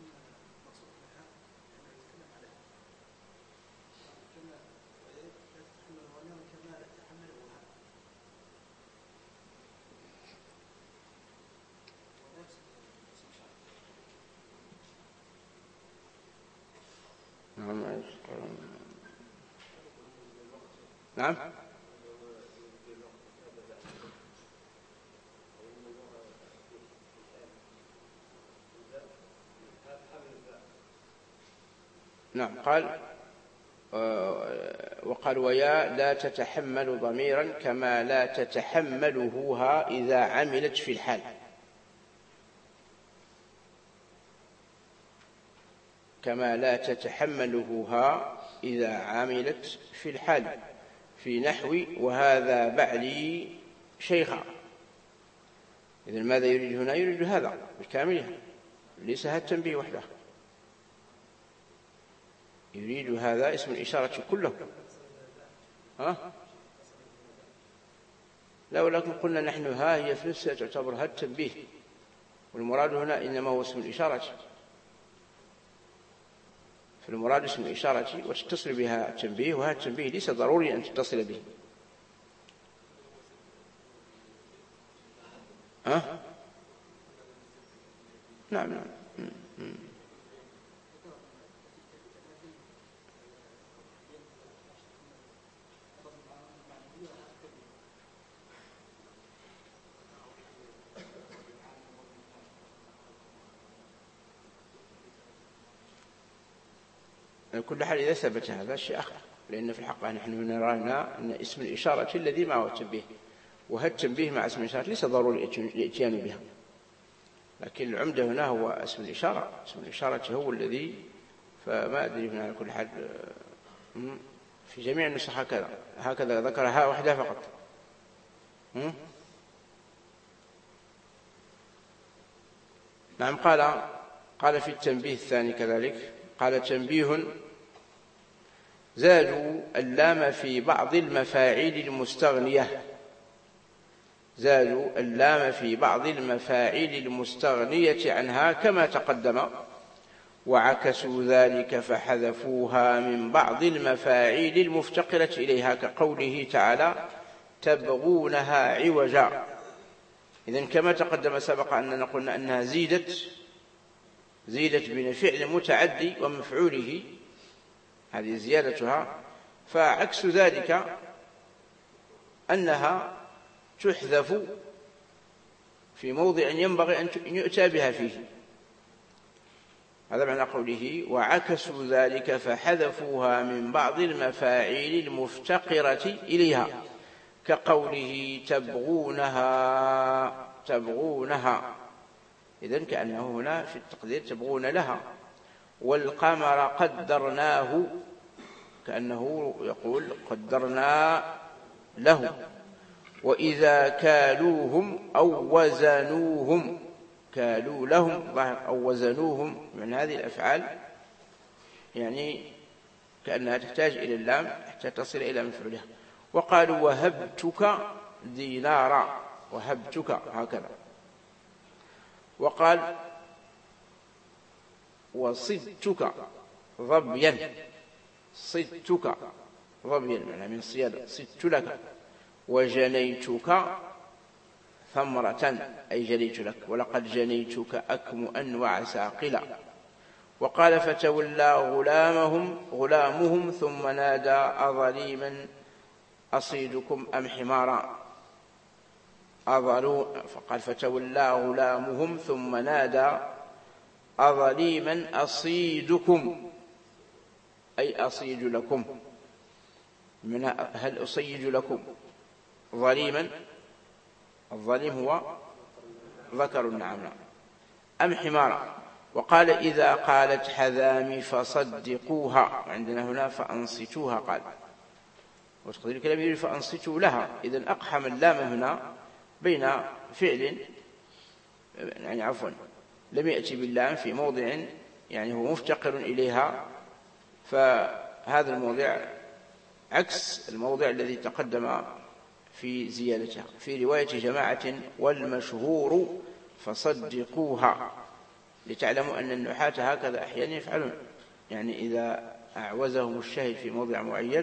نعم. نعم. قال وقال ويا لا تتحمل ضميرا كما لا تتحمله ها إذا عملت في الحال. كما لا تتحمله ها إذا عملت في الحال في نحو وهذا بعلي شيخا. إذن ماذا يريد هنا؟ يريد هذا بالكاملها، ليس هذا التنبيه وحده، يريد هذا اسم الإشارة كله. لا، ولكن قلنا نحن ها هي في نفسها تعتبر ها التنبيه، والمراد هنا إنما هو اسم الإشارة، فالمراد اسم الإشارة وتتصل بها التنبيه، وهذا التنبيه ليس ضروري أن تتصل به. نعم نعم. على كل حال إذا ثبت هذا الشيء آخر، لأن في الحقيقة نحن نرى أن اسم الإشارة الذي معه التنبيه، وهذا التنبيه مع اسم الإشارة ليس ضروري الإتيان بها، لكن العمدة هنا هو اسم الإشارة. اسم الإشارة هو الذي، فما أدري هنا على كل حال في جميع النسخ هكذا ذكرها واحدة فقط. نعم. قال في التنبيه الثاني كذلك، قال تنبيه زادوا اللام في بعض المفاعيل المستغنية، زادوا اللام في بعض المفاعيل المستغنية عنها كما تقدم، وعكسوا ذلك فحذفوها من بعض المفاعيل المفتقرة إليها، كقوله تعالى تبغونها عوجا. إذن كما تقدم سبق أننا قلنا أنها زيدت بين فعل متعدي ومفعوله، هذه زيادتها، فعكس ذلك أنها تحذف في موضع ينبغي أن يؤتى بها فيه. هذا معنى قوله وعكسوا ذلك فحذفوها من بعض المفاعيل المفتقرة إليها، كقوله تبغونها. إذن كأنه هنا في التقدير تبغون لها. والقمر قدرناه، كأنه يقول قدرنا له. وإذا كالوهم أو وزنوهم، كالوا لهم أو وزنوهم، من هذه الأفعال يعني كأنها تحتاج إلى اللام حتى تصل إلى مفعولها. وقالوا وهبتك دينارا، وهبتك هكذا. وقال وصدتك ظبيا، صدتك ظبيا معنى من صيادة، صدت لك. وجنيتك ثمرة أي جنيت لك، ولقد جنيتك أكمؤا وعساقلا. وقال فتولى غلامهم ثم نادى أظليما أصيدكم أم حمارا. فقال فتولى غلامهم ثم نادى أظليما أصيدكم أي أصيد لكم، هل أصيد لكم ظليما؟ الظليم هو ذكر، نعم. أم حمارا. وقال إذا قالت حذامي فصدقوها، عندنا هنا فأنصتوها قال، وتقدير الكلام يقول فأنصتوا لها. إذن أقحم اللام هنا بين فعل، يعني عفوا لم يأتي باللام في موضع يعني هو مفتقر إليها، فهذا الموضع عكس الموضع الذي تقدم في زيادتها. في رواية جماعة والمشهور فصدقوها، لتعلموا أن النحاة هكذا أحيانا يفعلون، يعني إذا أعوزهم الشاهد في موضع معين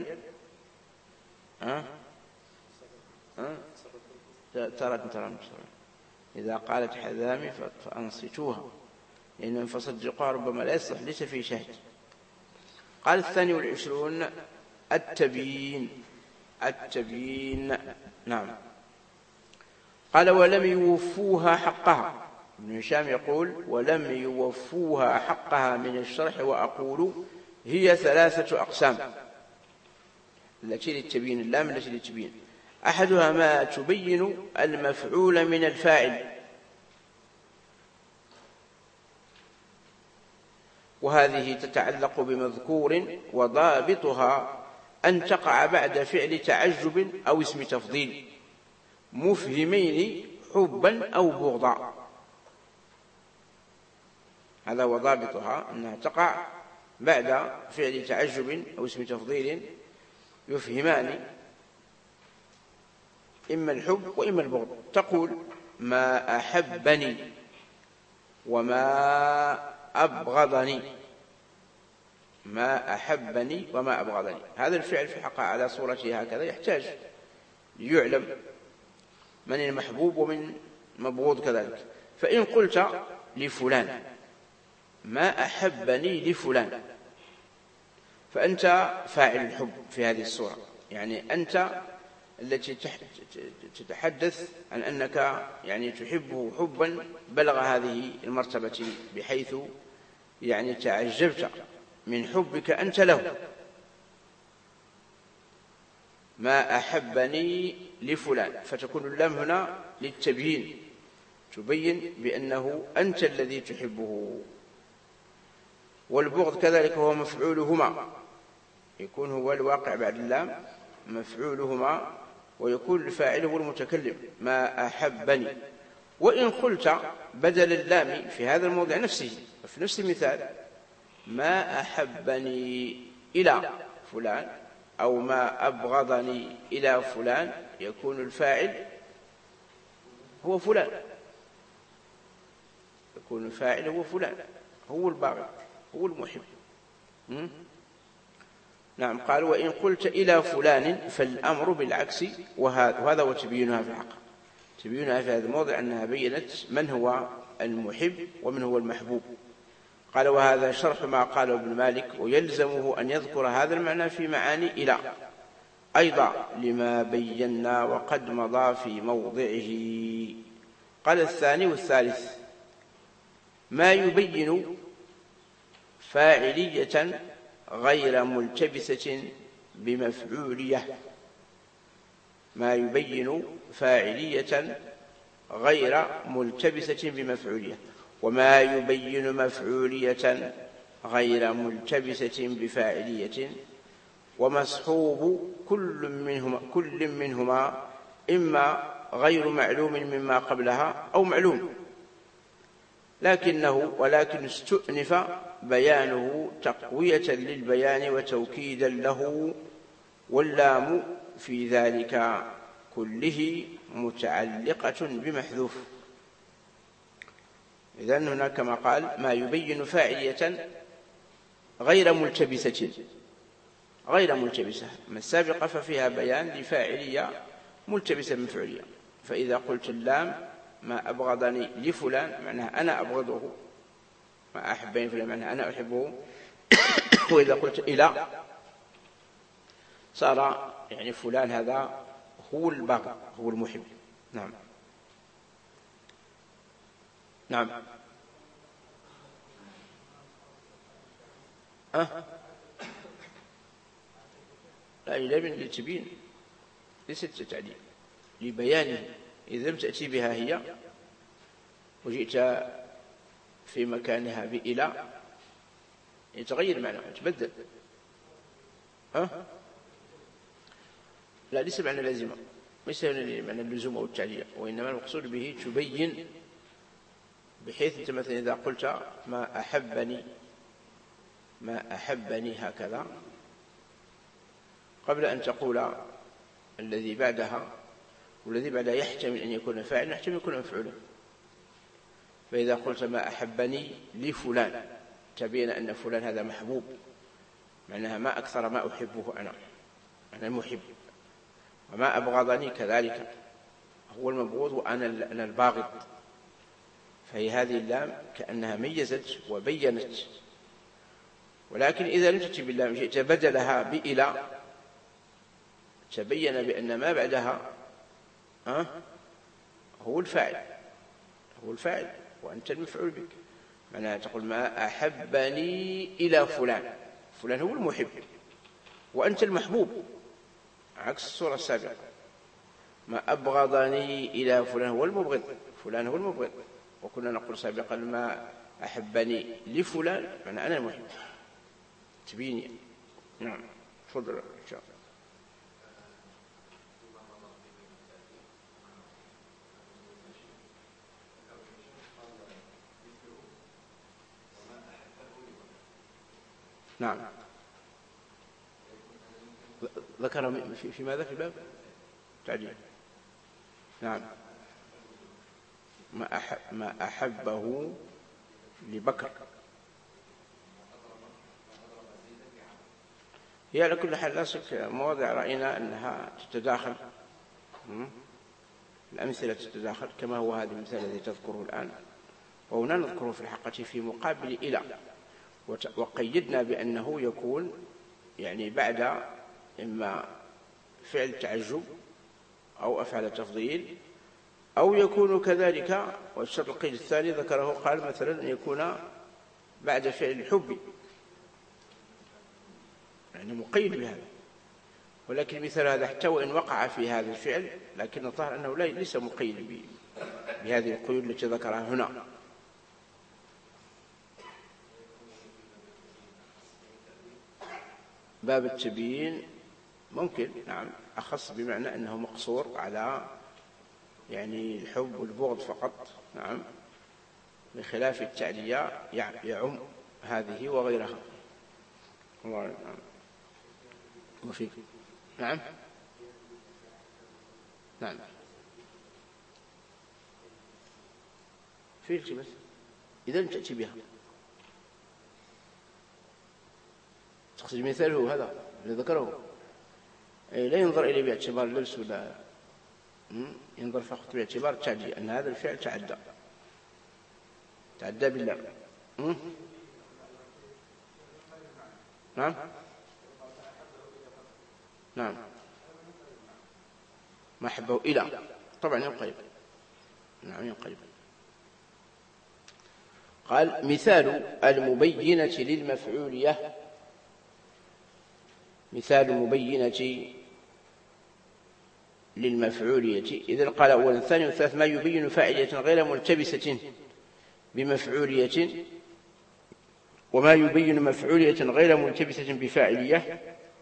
ترى إذا قالت حذامي فأنصتوها، لأنهم فصدقوها ربما لا يصلح ليس فيه شاهد. قال 22 التبيين. نعم. قال ولم يوفوها حقها. ابن هشام يقول ولم يوفوها حقها من الشرح، وأقول هي 3 أقسام التي للتبيين، اللام التي للتبيين. أحدها ما تبين المفعول من الفاعل، وهذه تتعلق بمذكور، وضابطها أن تقع بعد فعل تعجب أو اسم تفضيل مفهمين حبا أو بغضا. هذا وضابطها أنها تقع بعد فعل تعجب أو اسم تفضيل يفهمان إما الحب وإما البغض. تقول ما أحبني وما أبغضني، ما أحبني وما أبغضني. هذا الفعل في حقه على صورته هكذا يحتاج ليعلم من المحبوب ومن مبغوض كذلك. فإن قلت لفلان ما أحبني لفلان، فأنت فاعل الحب في هذه الصورة، يعني أنت التي تتحدث عن أنك يعني تحبه حبا بلغ هذه المرتبة، بحيث يعني تعجبت من حبك أنت له. ما أحبني لفلان، فتكون اللام هنا للتبيين، تبين بأنه أنت الذي تحبه. والبغض كذلك هو مفعولهما، يكون هو الواقع بعد اللام مفعولهما، ويكون الفاعل المتكلم ما أحبني. وإن قلت بدل اللام في هذا الموضع نفسه في نفس المثال ما أحبني إلى فلان أو ما أبغضني إلى فلان، يكون الفاعل هو فلان، يكون الفاعل هو فلان، هو الباغض، هو المحب. نعم. قال وإن قلت إلى فلان فالأمر بالعكس، وهذا هو تبيينها في الحق، تبيينها في هذا الموضع أنها بيّنت من هو المحب ومن هو المحبوب. قال وهذا شرح ما قاله ابن مالك، ويلزمه أن يذكر هذا المعنى في معاني إلى أيضا لما بينا وقد مضى في موضعه. قال الثاني والثالث ما يبين فاعلية غير ملتبسة بمفعولية، ما يبين فاعلية غير ملتبسة بمفعولية، وما يبين مفعولية غير ملتبسة بفاعلية، ومصحوب كل منهما إما غير معلوم مما قبلها أو معلوم، ولكن استؤنف بيانه تقوية للبيان وتوكيدا له، واللام في ذلك كله متعلقة بمحذوف. إذن هناك كما قال ما يبين فاعلية غير ملتبسة، غير ملتبسة، ما السابقة ففيها بيان لفاعلية ملتبسة بمفعولية. فإذا قلت اللام ما أبغضني لفلان معناها أنا أبغضه، ما أحبني فلان معناها أنا أحبه. وإذا قلت إلى صار يعني فلان هذا هو الباغض، هو المحب. نعم. نعم. لا من للتبيين ليست تعديل، لبيانه. إذا لم تأتي بها هي وجئت في مكانها بإلى يتغير معنى، يتبدل. لا ليس معنى لازمة، ليس معنى اللزوم أو التعليل، وإنما المقصود به تبين، بحيث أنت مثلا إذا قلت ما أحبني هكذا، قبل أن تقول الذي بعدها، والذي بعدها يحتمل أن يكون فاعلا يحتمل أن يكون مفعولا. فإذا قلت ما أحبني لفلان تبين أن فلان هذا محبوب، معناها ما أكثر ما أحبه أنا المحب. وما أبغضني كذلك هو المبغوض وأنا الباغض. فهي هذه اللام كأنها ميزت وبينت. ولكن إذا لم تأتي باللام جئت بدلها بإلى تبين بأن ما بعدها هو الفاعل وأنت المفعول بك. معناها تقول ما أحبني إلى فلان، فلان هو المحب وأنت المحبوب، عكس الصورة السابقة. ما أبغضني إلى فلان هو المبغض، فلان هو المبغض. وكنا نقول سابقا ما أحبني لفلان معنى أنا المحب، تبيني. نعم. تفضل إن شاء الله. نعم. ذكر في ماذا في الباب تعجيل. نعم. ما أحبه لبكر. هي على كل حال لا شك مواضع رأينا أنها تتداخل، الأمثلة تتداخل كما هو هذا المثال الذي تذكره الآن، وهنا نذكره في الحقيقة في مقابل إلى، وقيدنا بأنه يكون يعني بعد إما فعل تعجب أو أفعل تفضيل، أو يكون كذلك، والشرط القيد الثاني ذكره قال مثلا أن يكون بعد فعل الحب، يعني مقيد بهذا. ولكن مثل هذا حتى وإن وقع في هذا الفعل لكن الظاهر أنه ليس مقيد بهذه القيود التي ذكرها هنا. باب التبيين ممكن، نعم، أخص بمعنى أنه مقصور على يعني الحب والبغض فقط، نعم، بخلاف التعدية يعم هذه وغيرها. الله نعم. وفيك نعم نعم في التباس إذا لم تأتي بها. تقصد مثاله هذا اللي ذكره، لا ينظر إليه باعتبار اللبس ولا ينظر فقط باعتبار التعدية، أن هذا الفعل تعدى بالله. نعم نعم ما حبه إلى طبعا ينقلب، نعم ينقلب. قال مثال المبينة للمفعولية، مثال المبينة للمفعولية. إذن قال أولا ثاني وثالث ما يبين فاعلية غير ملتبسة بمفعولية، وما يبين مفعولية غير ملتبسة بفاعلية،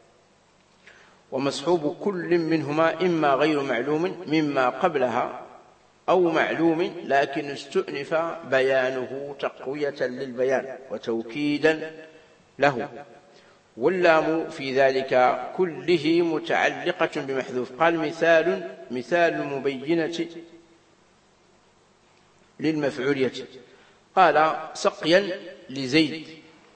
ومصحوب كل منهما إما غير معلوم مما قبلها أو معلوم لكن استؤنف بيانه تقوية للبيان وتوكيدا له، واللام في ذلك كله متعلقة بمحذوف. قال مثال المبينة للمفعولية، قال سقيا لزيد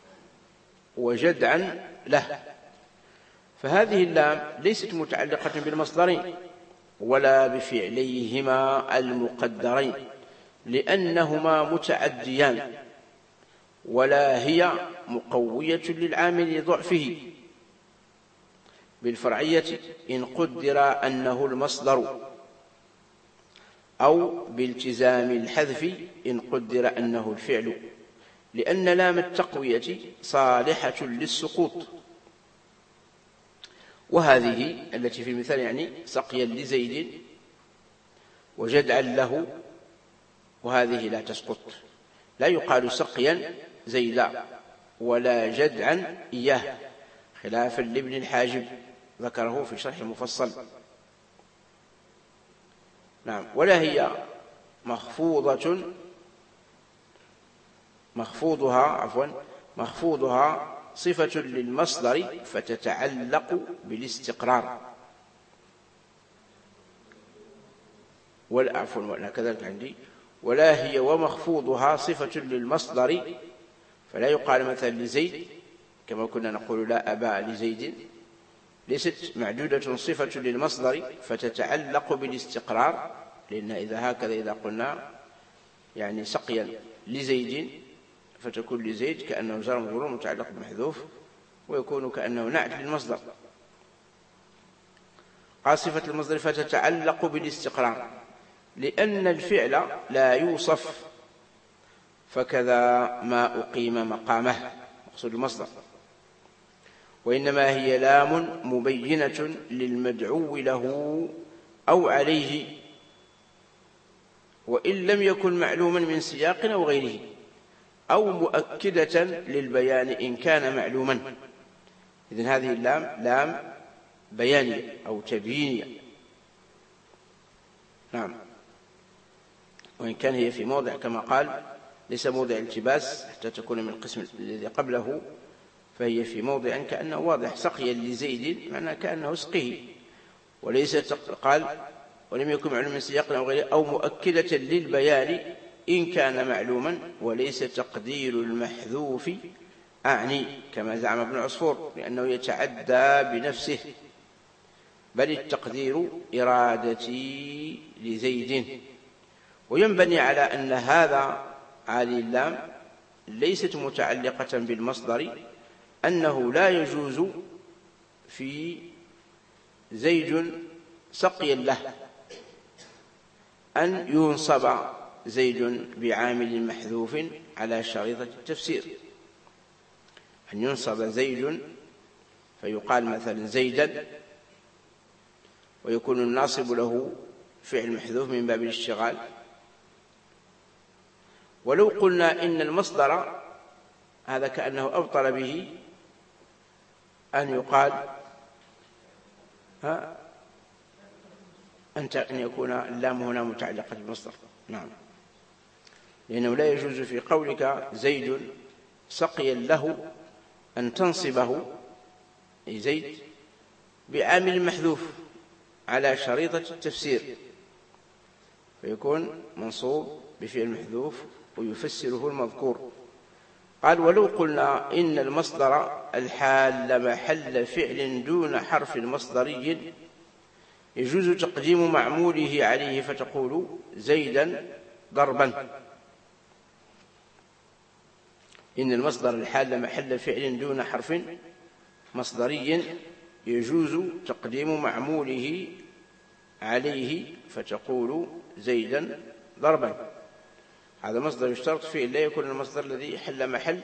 وجدعا له، فهذه اللام ليست متعلقة بالمصدرين ولا بفعليهما المقدرين لأنهما متعديان، ولا هي مقوية للعامل لضعفه بالفرعية إن قدر أنه المصدر، أو بالتزام الحذف إن قدر أنه الفعل، لأن لام التقوية صالحة للسقوط. وهذه التي في المثال يعني سقيا لزيد وجدعا له، وهذه لا تسقط، لا يقال سقيا زيدا ولا جدعا إياه، خلافا لابن الحاجب ذكره في شرح المفصل. نعم. ولا هي مخفوضها صفة للمصدر فتتعلق بالاستقرار، ولا كذلك عندي، ولا هي ومخفوضها صفة للمصدر، فلا يقال مثلا لزيد كما كنا نقول لا أبا لزيد، ليست معدودة صفة للمصدر فتتعلق بالاستقرار، لأن إذا قلنا يعني سقيا لزيد فتكون لزيد كأنه جار مجرور متعلق بمحذوف، ويكون كأنه نعت للمصدر. قال صفة المصدر فتتعلق بالاستقرار لأن الفعل لا يوصف، فكذا ما أقيم مقامه مقصود المصدر، وإنما هي لام مبينة للمدعو له أو عليه، وإن لم يكن معلوما من سياق أو غيره، أو مؤكدة للبيان إن كان معلوما. إذن هذه اللام لام بيانية أو تبيينية، نعم، وإن كان هي في موضع كما قال ليس موضع التباس حتى تكون من القسم الذي قبله، فهي في موضع كأنه واضح، سقيا لزيد معنى كأنه سقيه، وليس قال ولم يكن معلوما من سياق أو غيره أو مؤكدة للبيان إن كان معلوما، وليس تقدير المحذوف أعني كما زعم ابن عصفور لأنه يتعدى بنفسه، بل التقدير إرادتي لزيد. وينبني على أن هذا هذه اللام ليست متعلقة بالمصدر، أنه لا يجوز في زيد سقيا له أن ينصب زيد بعامل محذوف على شريطة التفسير، أن ينصب زيد فيقال مثلا زيدا ويكون الناصب له فعل محذوف من باب الاشتغال. ولو قلنا إن المصدر هذا كأنه أبطل به أن يقال أن يكون اللام هنا متعلقة بالمصدر. نعم، لأنه لا يجوز في قولك زيد سقيا له أن تنصبه أي زيد بعامل محذوف على شريطة التفسير، فيكون منصوب بفعل محذوف ويفسره المذكور. قال ولو قلنا إن المصدر الحال محل فعل دون حرف مصدري يجوز تقديم معموله عليه فتقول زيدا ضربا. إن المصدر الحال محل فعل دون حرف مصدري يجوز تقديم معموله عليه فتقول زيدا ضربا. هذا مصدر يشترط فيه لا يكون المصدر الذي حل محل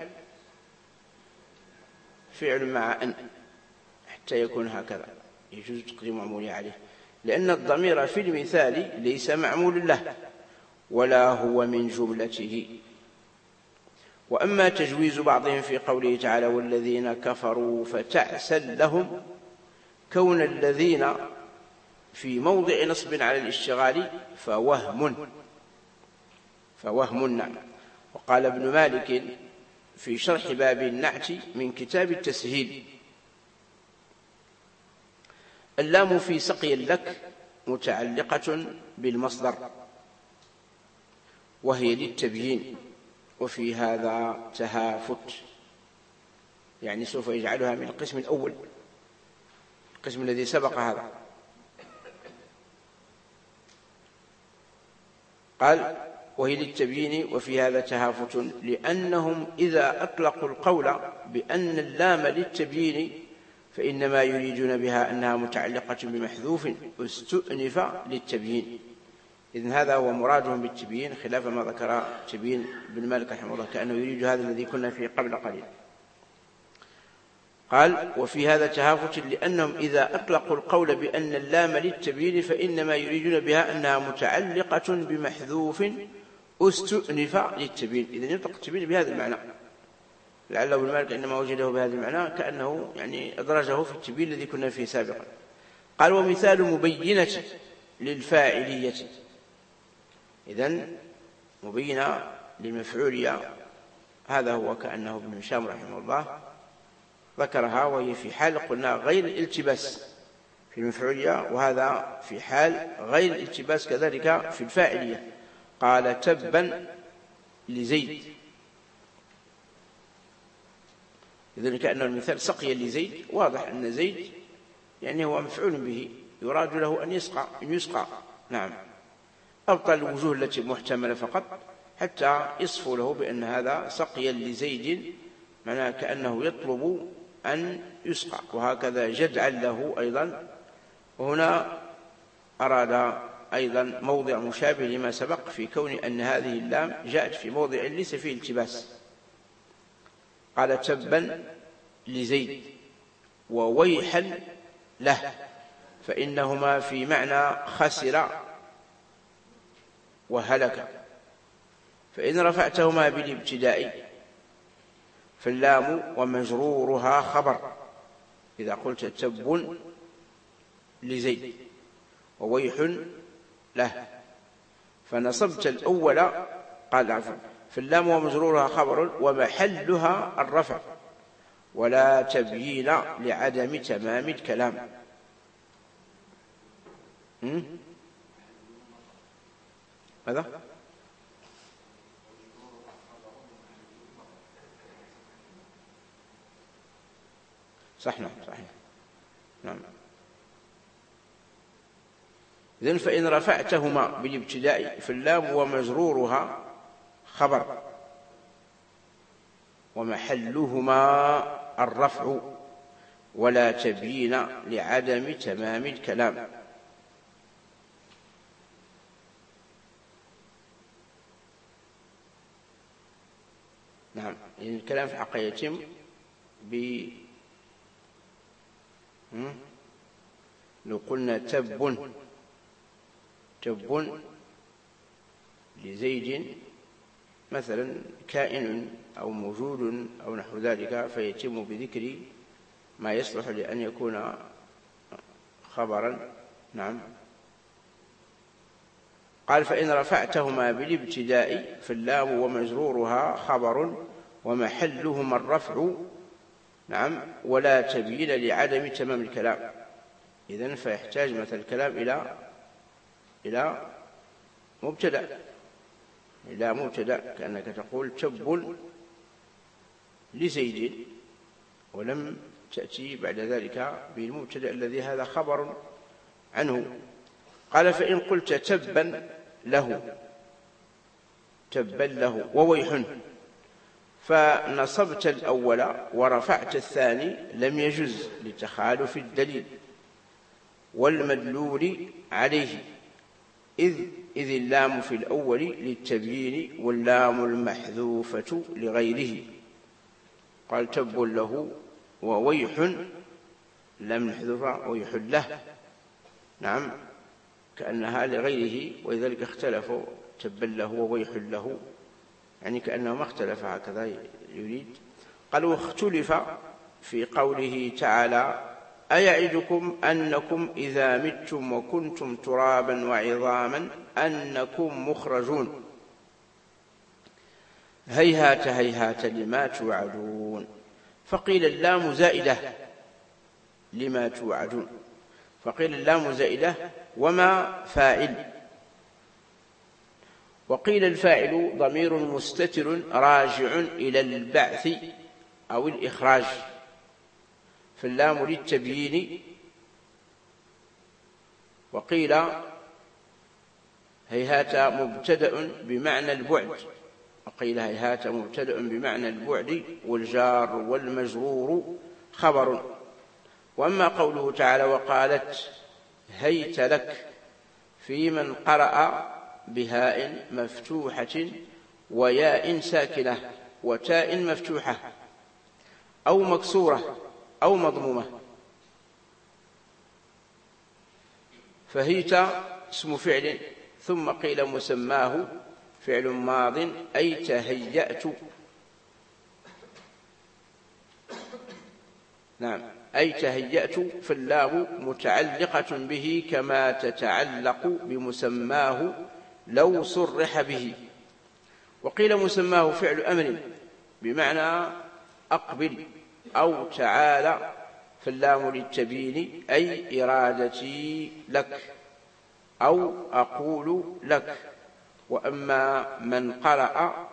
فعل مع أن حتى يكون هكذا، يجوز تقديم معموله عليه، لأن الضمير في المثال ليس معمول له ولا هو من جملته. وأما تجويز بعضهم في قوله تعالى والذين كفروا فتعسا لهم، كون الذين في موضع نصب على الاشتغال فوهم نعم. وقال ابن مالك في شرح باب النعت من كتاب التسهيل اللام في سقي لك متعلقة بالمصدر وهي للتبيين، وفي هذا تهافت، يعني سوف يجعلها من القسم الأول، القسم الذي سبق هذا. قال وهي للتبيين وفي هذا تهافت، لأنهم إذا أطلقوا القول بأن اللام للتبيين فإنما يريدون بها أنها متعلقة بمحذوف استؤنف للتبيين، إذن هذا هو مرادهم بالتبيين خلاف ما ذكر تبيين بن مالك رحمه الله، كأنه يريد هذا الذي كنا فيه قبل قليل. قال وفي هذا تهافت، لأنهم إذا أطلقوا القول بأن اللام للتبيين فإنما يريدون بها أنها متعلقة بمحذوف استؤنف للتبيين، إذن يطلق التبيين بهذا المعنى، لعله ابن مالك إنما وجده بهذا المعنى كأنه يعني أدرجه في التبيين الذي كنا فيه سابقا. قال ومثال مبينة للفاعلية، إذن مبينة للمفعولية، هذا هو كأنه ابن هشام رحمه الله ذكرها، وهي في حال قلنا غير الالتباس في المفعولية، وهذا في حال غير الالتباس كذلك في الفاعلية. قال تبا لزيد، إذن كأنه المثال سقيا لزيد، واضح أن زيد يعني هو مفعول به يراد له أن يسقى. نعم، أبطل الوجوه التي محتملة فقط حتى يصفوا له بأن هذا سقيا لزيد، معناه كأنه يطلب أن يسقى، وهكذا جدعا له أيضا. وهنا أراد أيضا موضع مشابه لما سبق في كون أن هذه اللام جاءت في موضع ليس فيه التباس. قال تبا لزيد وويحا له، فإنهما في معنى خسر وهلك، فإن رفعتهما بالابتداء فاللام ومجرورها خبر إذا قلت تب لزيد وويح له، فنصبت الأول قال عفوا فاللام ومجرورها خبر ومحلها الرفع، ولا تبيين لعدم تمام الكلام. ماذا؟ صح، نعم، صحيح، نعم. إذن فإن رفعتهما بالابتداء فاللام ومجرورها خبر ومحلهما الرفع ولا تبيين لعدم تمام الكلام. نعم، يعني الكلام في الحقيقة يتم لو قلنا تب لزيد مثلا كائن أو موجود أو نحو ذلك، فيتم بذكر ما يصلح لأن يكون خبرا. نعم. قال فإن رفعتهما بالابتداء فاللام ومجرورها خبر ومحلهما الرفع. نعم. ولا تبيين لعدم تمام الكلام. إذن فيحتاج مثل الكلام إلى مبتدأ كأنك تقول تب لزيد، ولم تأتي بعد ذلك بالمبتدأ الذي هذا خبر عنه. قال فإن قلت تبا له وويح فنصبت الأول ورفعت الثاني لم يجز لتخالف الدليل والمدلول عليه، إذ اللام في الأول للتبيين واللام المحذوفة لغيره. قال تب له وويح لم نحذفها ويح له. نعم، كأنها لغيره، ولذلك اختلفوا تب له وويح له، يعني كأنه ما اختلف، هكذا يريد. قال واختلف في قوله تعالى أيعدكم أنكم إذا متم وكنتم ترابا وعظاما أنكم مخرجون هيهات هيهات لما توعدون. فقيل اللام زائدة لما توعدون، فقيل اللام زائدة وما فاعل، وقيل الفاعل ضمير مستتر راجع إلى البعث أو الإخراج، فاللام للتبيين. وقيل هيهات مبتدأ بمعنى البعد، وقيل هيهات مبتدأ بمعنى البعد والجار والمجرور خبر. وأما قوله تعالى وقالت هيت لك في من قرأ بهاء مفتوحة وياء ساكنة وتاء مفتوحة أو مكسورة أو مضمومة، فهيت اسم فعل ثم قيل مسماه فعل ماض أي تهيأت. نعم، أي تهيأت، فاللام متعلقة به كما تتعلق بمسماه لو صرح به. وقيل مسماه فعل أمر بمعنى أقبل أو تعالى، فاللام للتبيين أي إرادتي لك أو أقول لك. وأما من قرأ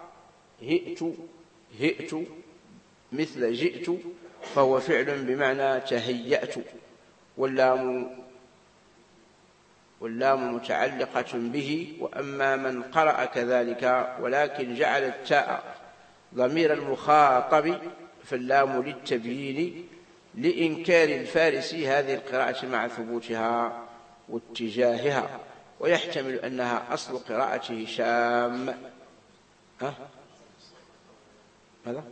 هئت مثل جئت فهو فعل بمعنى تهيأت، واللام متعلقة به. وأما من قرأ كذلك ولكن جعل التاء ضمير المخاطب فاللام للتبيين لإنكار الفارسي هذه القراءة مع ثبوتها واتجاهها، ويحتمل أنها أصل قراءة هشام. ماذا؟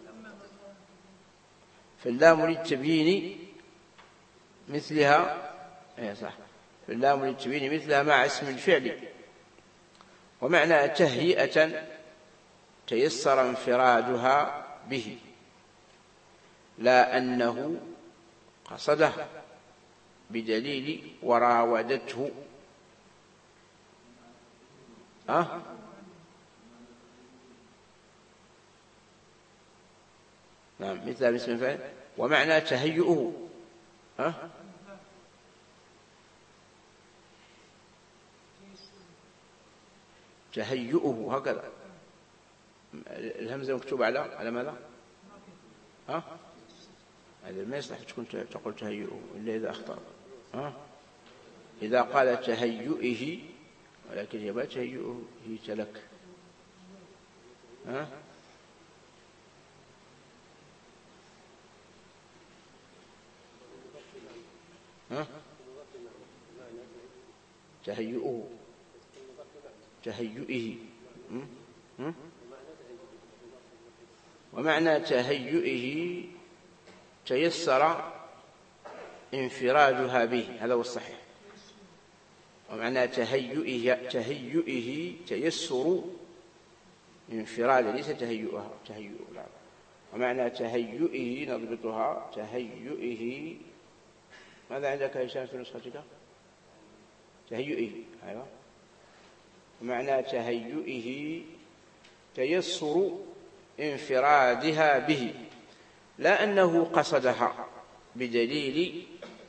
فاللام للتبيين مثلها، صح، فاللام للتبيين مثلها مع اسم الفعل. ومعنى تهيئة تيسر انفرادها به لا أنه قصده بدليل وراودته. نعم، مثل باسم الفعل. ومعنى تهيئه تهيئه هكذا. الهمزة مكتوبة على ماذا؟ هذا ما يصلح تكون تقول تهيئه إلا إذا أخطأ. إذا قال تهيئه، ولكن يبقى تهيئه هيت لك. تهيئه ومعنى تهيئه تيسر انفرادها به، هذا هو الصحيح. ومعنى تهيئه تيسر انفراد، ليس تهيئها لا. ومعنى تهيئه نضبطها تهيئه. ماذا عندك يا هشام في نسختك؟ تهيئه، أيوة. ومعنى تهيئه تيسر انفرادها به، لا أنه قصدها، بدليل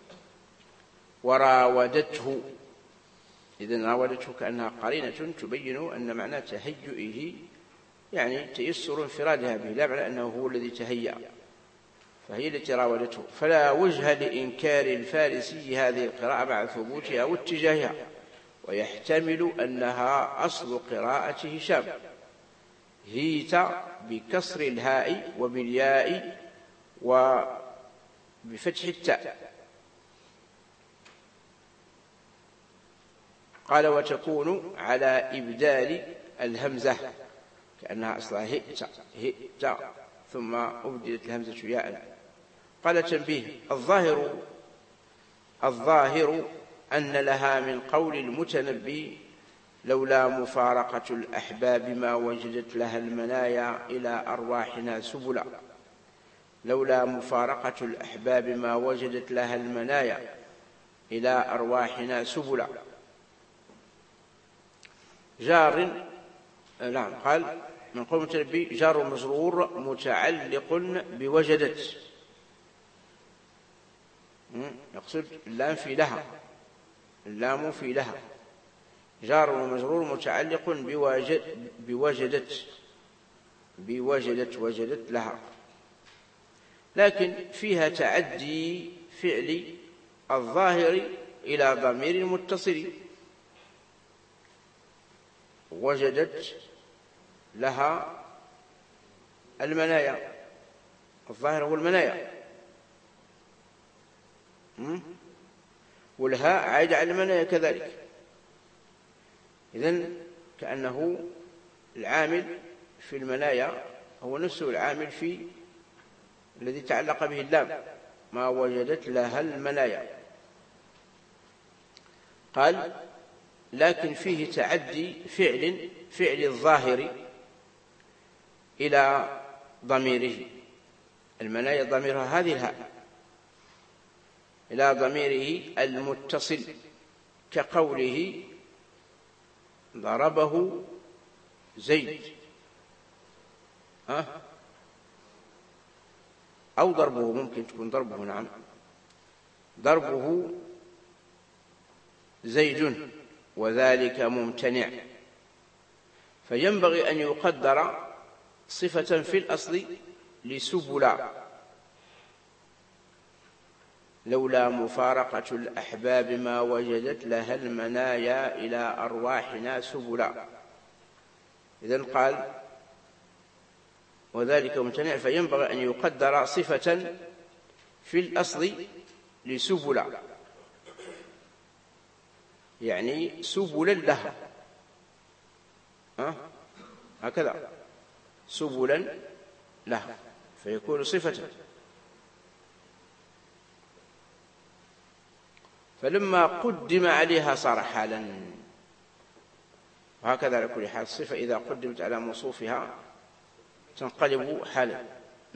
وراودته. إذن راودته كأنها قرينة تبين أن معنى تهيئه يعني تيسر انفرادها به، لا معنى أنه هو الذي تهيأ، فهي التي راودته. فلا وجه لإنكار الفارسي هذه القراءة مع ثبوتها واتجاهها، ويحتمل أنها أصل قراءة هشام، هيت بكسر الهاء وبالياء وبفتح التاء. قال وتكون على إبدال الهمزة، كأنها أصلها هئت ثم أبدلت الهمزة ياء. قال تنبيه: الظاهر أن لها من قول المتنبي: لولا مفارقة الأحباب ما وجدت لها المنايا إلى أرواحنا سبلا. لولا مفارقة الأحباب ما وجدت لها المنايا إلى أرواحنا سبلا. قال من قول المتنبي جار مجرور متعلق بوجدت، يقصد اللام في لها، اللام في لها، جار ومجرور متعلق بوجدت وجدت لها، لكن فيها تعدي فعل الظاهر إلى ضمير متصل. وجدت لها المنايا، الظاهر هو المنايا، والهاء عائد على المنايا كذلك. إذن كأنه العامل في المنايا هو نفسه العامل في الذي تعلق به اللام، ما وجدت لها المنايا. قال لكن فيه تعدي فعل الظاهر إلى ضميره، المنايا ضميرها هذه الهاء، إلى ضميره المتصل، كقوله ضربه زيد، أو ضربه، ممكن تكون ضربه، نعم، ضربه زيد وذلك ممتنع. فينبغي أن يقدر صفة في الأصل لسبلا. لولا مفارقة الأحباب ما وجدت لها المنايا إلى أرواحنا سبلا. إذن قال وذلك ممتنع، فينبغي أن يقدر صفة في الأصل لسبلا، يعني سبلا لها، هكذا سبلا لها، فيكون صفة. فلما قدم عليها صار حالا، وهكذا على كل حال الصفة إذا قدمت على موصوفها تنقلب حالا.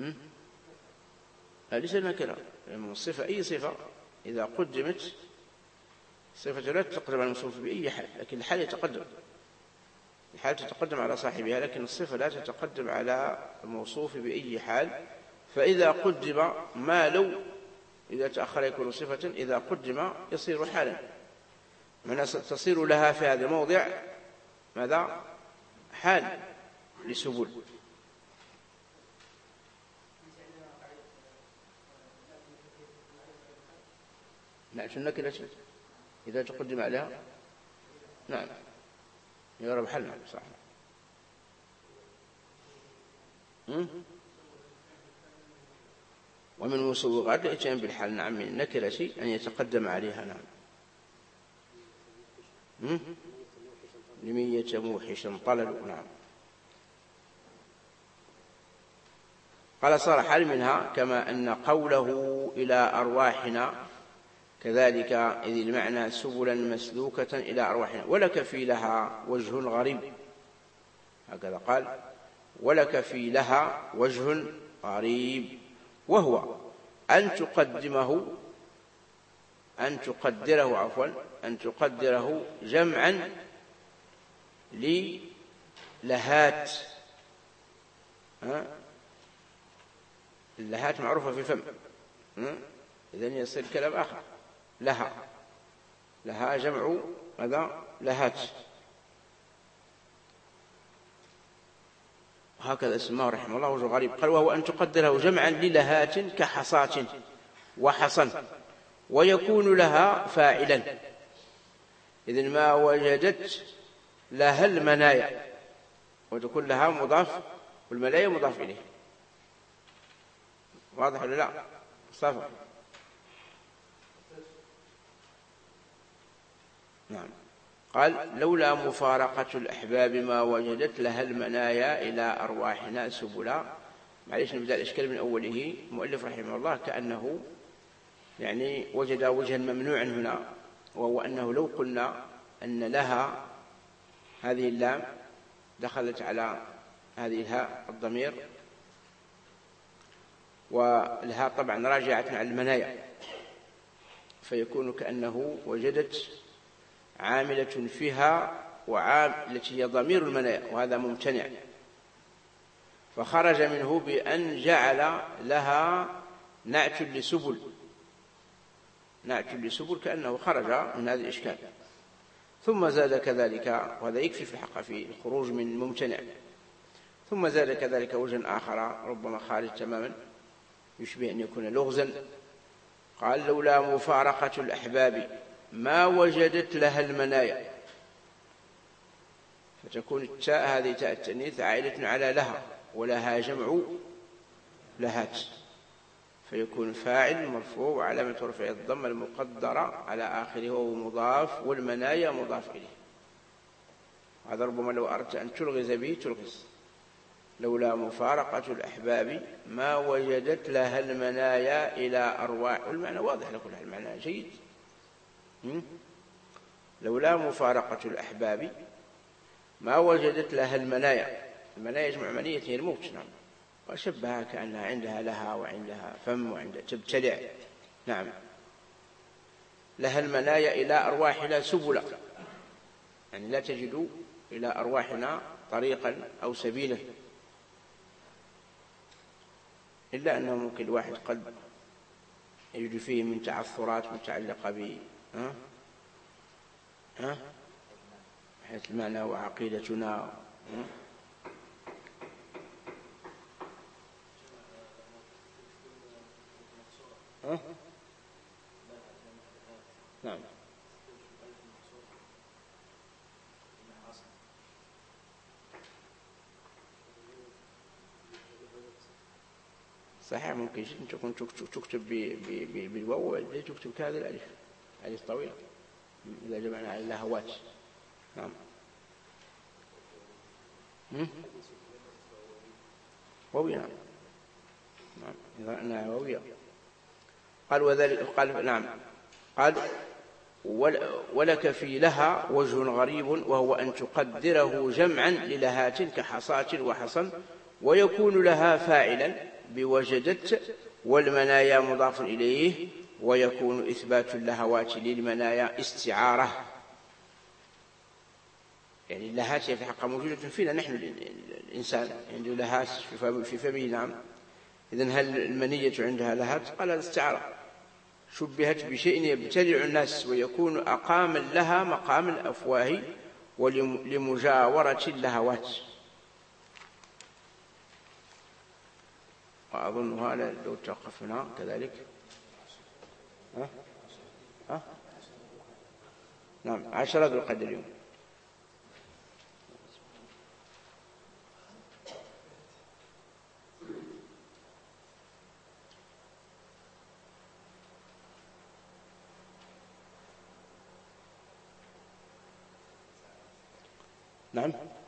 ليس النكرة، الصفة أي صفة إذا قدمت، صفة لا تتقدم على الموصوف بأي حال، لكن الحال يتقدم، الحال تتقدم على صاحبها، لكن الصفة لا تتقدم على الموصوف بأي حال. فإذا قدم ما لو إذا تأخر يكون صفة، إذا قدم يصير حالا، من تصير لها في هذا الموضع ماذا؟ حال لسبل. نعم، شو النكرة إذا تقدم عليها؟ نعم، يعرب حل. نعم صح. ومن مسوغات الإتيان بالحال نعم من النكرة أن يتقدم عليها. نعم. لمية موحشا طلل. نعم. قال صار حال منها كما أن قوله إلى أرواحنا كذلك، إذ المعنى سبلا مسلوكة إلى أرواحنا. ولك في لها وجه غريب، هكذا قال، ولك في لها وجه غريب، وهو أن تقدره جمعا للهات. اللهات معروفة في الفم، إذن يصير كلام آخر. لها جمع هذا لهات، هكذا اسمه رحمه الله وجه غريب. قال وهو أن تقدره جمعا للهات كحصاة وحصن، ويكون لها فاعلا، إذن ما وجدت لها المنايا، وتكون لها مضاف والمنايا مضاف إليه. واضح ولا لا؟ صفر. نعم. قال لولا مفارقة الأحباب ما وجدت لها المنايا إلى أرواحنا سبلا. معليش نبدأ الإشكال من أوله. المؤلف رحمه الله كأنه يعني وجد وجها ممنوعا هنا، وهو أنه لو قلنا أن لها هذه اللام دخلت على هذه الهاء الضمير، والهاء طبعا راجعة على المنايا، فيكون كأنه وجدت عاملة فيها التي هي ضمير المنايا، وهذا ممتنع، فخرج منه بأن جعل لها نعت لسبل كأنه خرج من هذا الإشكال. ثم زاد كذلك، وهذا يكفي في الحق في الخروج من ممتنع، ثم زاد كذلك وجها آخر ربما خارج تماما يشبه أن يكون لغزا. قال لولا مفارقة الأحباب ما وجدت لها المنايا، فتكون التاء هذه تاء التأنيث عائلة على لها، ولها جمع لهات، فيكون فاعل مرفوع وعلامة رفعه الضمة المقدرة على آخره وهو مضاف، والمنايا مضاف إليه. هذا ربما لو أردت أن تلغز به تلغز. لولا مفارقة الأحباب ما وجدت لها المنايا إلى أرواح، والمعنى واضح لكل حال، المعنى جيد. لولا مفارقة الأحباب ما وجدت لها المنايا يجمع منية هي الموت. نعم. وشبهها كأنها عندها لها وعندها فم وعندها تبتلع. نعم. لها المنايا إلى أرواحنا سبلا، يعني لا تجد إلى أرواحنا طريقا أو سبيلا، إلا أنه ممكن الواحد قد يجد فيه من تعثرات متعلقة ب حيث المعنى وعقيدتنا. نعم. صحيح، ممكن تكون تكتب بالواو ولا تكتب كهذا الألف، ألف طويلة إذا جمعنا على اللهوات. نعم. واوية. نعم. إذا أنها واوية. قال وذلك قال نعم. قال ولك في لها وجه غريب، وهو أن تقدره جمعا للهات كحصاة وحصن، ويكون لها فاعلا بوجدت، والمنايا مضاف إليه، ويكون إثبات اللهوات للمنايا استعارة. يعني اللهات هي في الحقيقة موجودة فينا نحن، الإنسان عنده لهات في فمه. نعم. إذن هل المنية عندها لهات؟ قال هذا استعارة، شبهت بشيء يبتلع الناس، ويكون أقام لها مقام الأفواه ولمجاورة اللهوات. وأظنها لو توقفنا كذلك. ها؟ ها؟ نعم 10 ذو القعدة اليوم. نعم